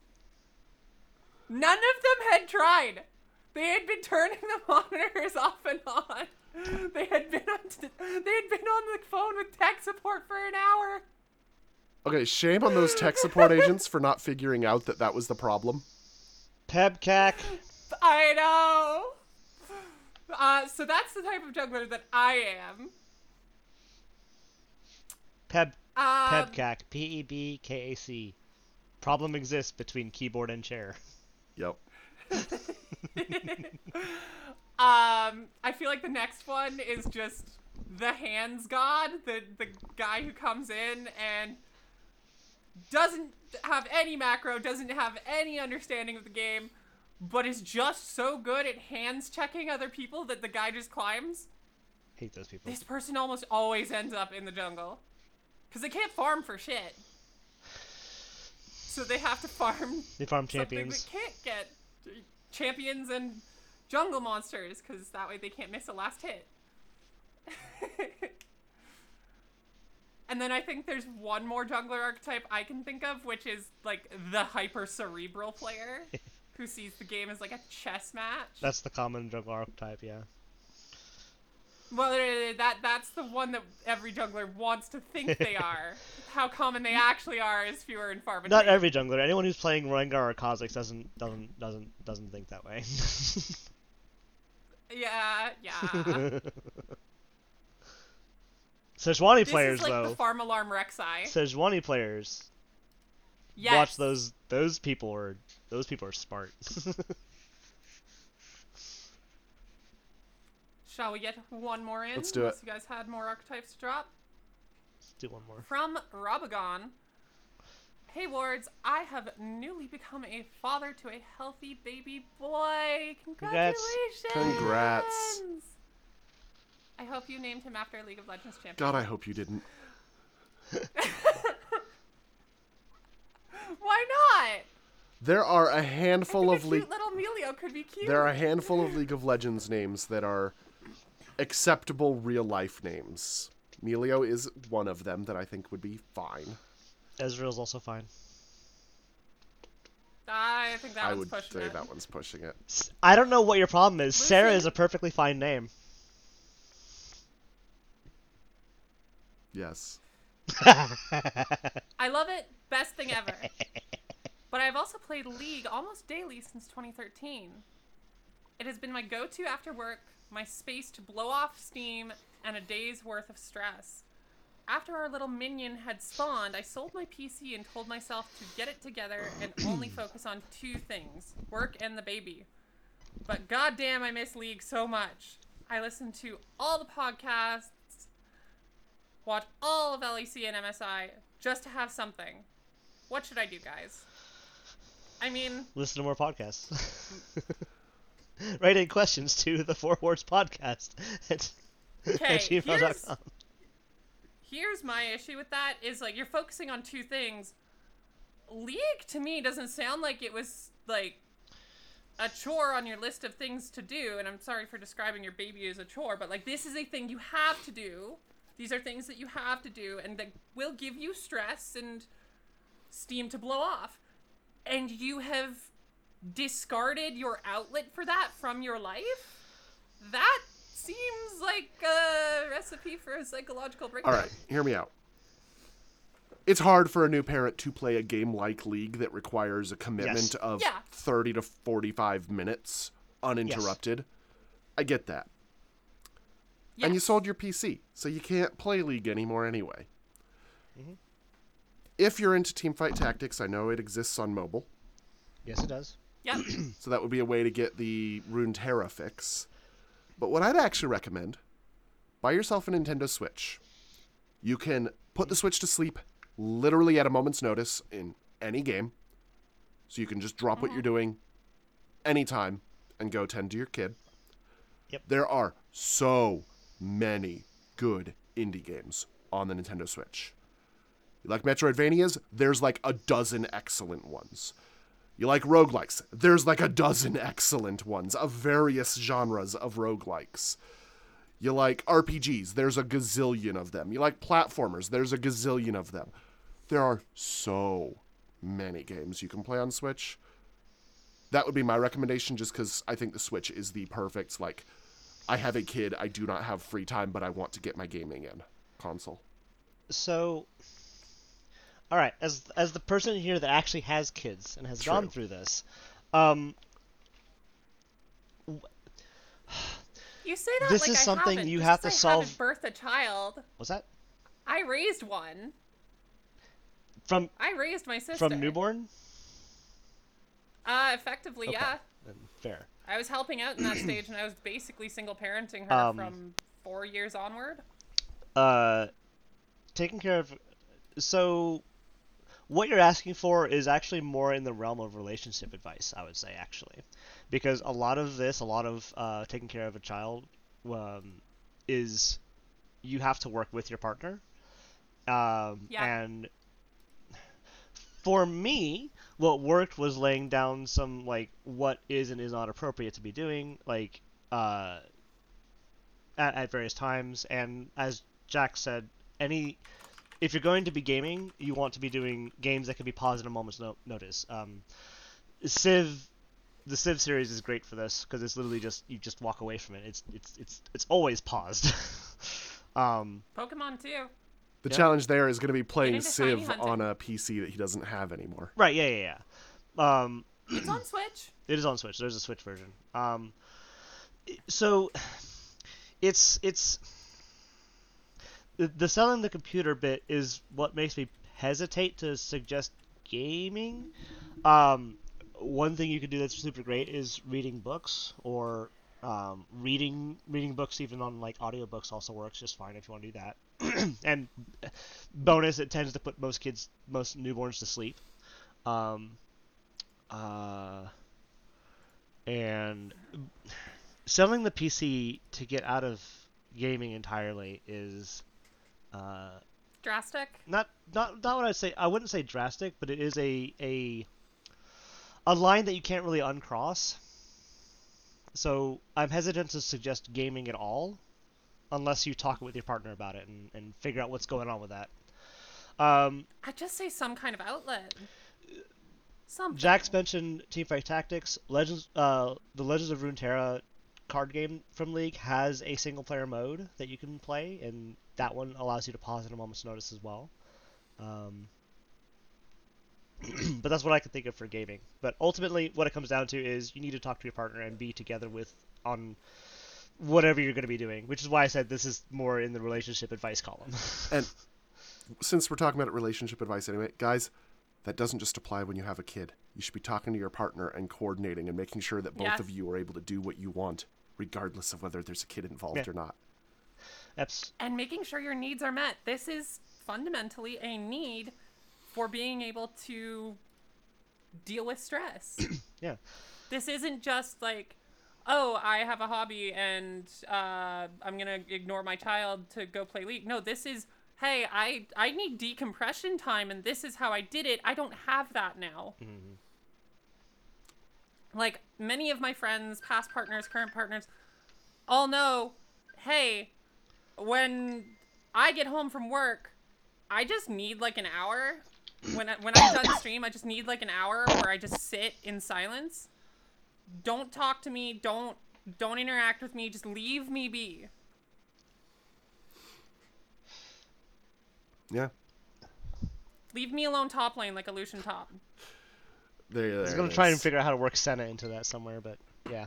None of them had tried. They had been turning the monitors off and on. They had been on the phone with tech support for an hour. Okay, shame on those tech support agents for not figuring out that that was the problem. Pebcac. I know. So that's the type of jungler that I am. Pebcac. Pebkac. Problem exists between keyboard and chair. Yep. I feel like the next one is just the hands god, the guy who comes in and doesn't have any macro, doesn't have any understanding of the game, but is just so good at hands checking other people that the guy just climbs. Hate those people. This person almost always ends up in the jungle. Because they can't farm for shit. So they have to farm They farm something champions. that can't get champions and jungle monsters, because that way they can't miss a last hit. And then I think there's one more jungler archetype I can think of, which is like the hyper cerebral player who sees the game as like a chess match. That's the common jungler archetype, yeah. Well, that's the one that every jungler wants to think they are. How common they actually are is fewer and far between. Not every jungler. Anyone who's playing Rengar or Kha'Zix doesn't think that way. Yeah. Sejuani This players is like though. the Farm Alarm Rek'Sai. Sejuani players. Yes. Watch those people are smart. Shall we get one more in? Let's do Unless it. you guys had more archetypes to drop. Let's do one more. From Robagon. Hey Wards, I have newly become a father to a healthy baby boy. Congratulations! Congrats. I hope you named him after a League of Legends champion. God, I hope you didn't. Why not? There are a handful I of think a League. cute little Melio could be cute. There are a handful of League of Legends names that are acceptable real life names. Melio is one of them that I think would be fine. Ezreal's also fine. I think that I one's would pushing say it. that one's pushing it. I don't know what your problem is. Sarah Listen. is a perfectly fine name. Yes. I love it. Best thing ever. But I've also played League almost daily since 2013. It has been my go-to after work, my space to blow off steam, and a day's worth of stress. After our little minion had spawned, I sold my PC and told myself to get it together and only focus on two things, work and the baby. But goddamn, I miss League so much. I listen to all the podcasts, watch all of LEC and MSI, just to have something. What should I do, guys? I mean, Listen to more podcasts. Write in questions to the Four Words Podcast at okay, gmail.com. here's my issue with that is like you're focusing on two things. League to me doesn't sound like it was like a chore on your list of things to do, and I'm sorry for describing your baby as a chore, but like this is a thing you have to do. These are things that you have to do and that will give you stress and steam to blow off. And you have discarded your outlet for that from your life? That seems like a recipe for a psychological breakdown. All right, hear me out. It's hard for a new parent to play a game like League that requires a commitment Yes. of Yeah. 30 to 45 minutes uninterrupted. I get that. And you Yes. sold your PC, so you can't play League anymore anyway. If you're into Teamfight Tactics, I know it exists on mobile, Yes, it does. Yep. so that would be a way to get the Runeterra fix. But what I'd actually recommend, buy yourself a Nintendo Switch. You can put the Switch to sleep literally at a moment's notice in any game, so you can just drop what you're doing anytime and go tend to your kid. Yep. There are so many good indie games on the Nintendo Switch. You like Metroidvanias? There's like a dozen excellent ones. You like roguelikes? There's like a dozen excellent ones of various genres of roguelikes. You like RPGs? There's a gazillion of them. You like platformers? There's a gazillion of them. There are so many games you can play on Switch. That would be my recommendation, just because I think the Switch is the perfect, like, I have a kid, I do not have free time, but I want to get my gaming in console. So, all right, as the person here that actually has kids and has gone True. through this, You say that This like is I something haven't, you just have 'cause to I haven't solve- birthed a child. what's that? I raised one. From I raised my sister. from newborn? Effectively, Okay, yeah. then fair. I was helping out in that stage, and I was basically single parenting her from 4 years onward. Taking care of. So, what you're asking for is actually more in the realm of relationship advice, I would say, actually, because a lot of taking care of a child, is you have to work with your partner. Yeah. And for me, what worked was laying down some like what is and is not appropriate to be doing, like at various times. And as Jack said, if you're going to be gaming, you want to be doing games that can be paused at a moment's notice. Civ the Civ series is great for this because it's literally just you just walk away from it. It's always paused. Pokemon too. The challenge there is going to be playing into shiny Civ hunting. on a PC that he doesn't have anymore. Right? Yeah. It's on Switch. It is on Switch. There's a Switch version. So it's the selling the computer bit is what makes me hesitate to suggest gaming. One thing you could do that's super great is reading books, or reading books even on like audiobooks also works just fine if you want to do that. And bonus, it tends to put most newborns to sleep. And selling the PC to get out of gaming entirely is Drastic. not what I'd say. I wouldn't say drastic, but it is a line that you can't really uncross. So I'm hesitant to suggest gaming at all, unless you talk with your partner about it and figure out what's going on with that. I'd just say some kind of outlet. Something. Jax mentioned Teamfight Tactics. The Legends of Runeterra card game from League has a single player mode that you can play, and that one allows you to pause at a moment's notice as well. But that's what I can think of for gaming. But ultimately, what it comes down to is you need to talk to your partner and be together on whatever you're going to be doing, which is why I said this is more in the relationship advice column. And since we're talking about relationship advice anyway, guys, that doesn't just apply when you have a kid. You should be talking to your partner and coordinating and making sure that both of you are able to do what you want, regardless of whether there's a kid involved or not. And making sure your needs are met. This is fundamentally a need for being able to deal with stress. Yeah. This isn't just like, oh, I have a hobby and I'm going to ignore my child to go play League. No, this is, hey, I need decompression time and this is how I did it. I don't have that now. Mm-hmm. Like, many of my friends, past partners, current partners, all know, hey, when I get home from work, I just need like an hour. When I'm done stream, I just need like an hour where I just sit in silence. Don't talk to me. Don't interact with me. Just leave me be. Yeah. Leave me alone top lane like a Lucian top. There I was going to try and figure out how to work Senna into that somewhere, but yeah.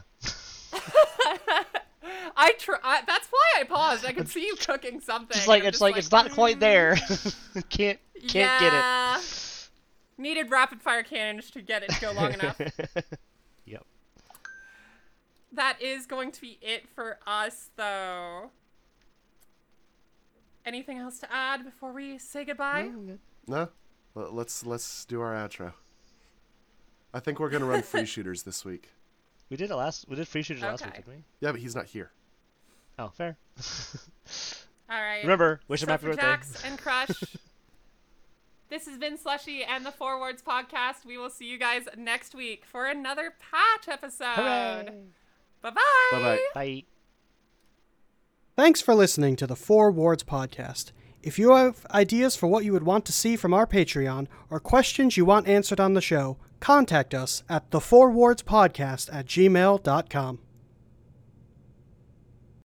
That's why I paused. I could see you cooking something. It's not quite there. Can't get it. Needed rapid fire cannons to get it to go long enough. Yep. That is going to be it for us, though. Anything else to add before we say goodbye? No. Let's do our outro. I think we're gonna run free shooters this week. We did free shooters last week, didn't we? Yeah, but he's not here. Oh, fair. All right. Remember, wish him happy birthday. Jax and Crush. This has been Slushy and the Four Words Podcast. We will see you guys next week for another patch episode. Hooray. Bye-bye. Bye-bye. Bye. Thanks for listening to the Four Words Podcast. If you have ideas for what you would want to see from our Patreon or questions you want answered on the show, contact us at thefourwardspodcast@gmail.com.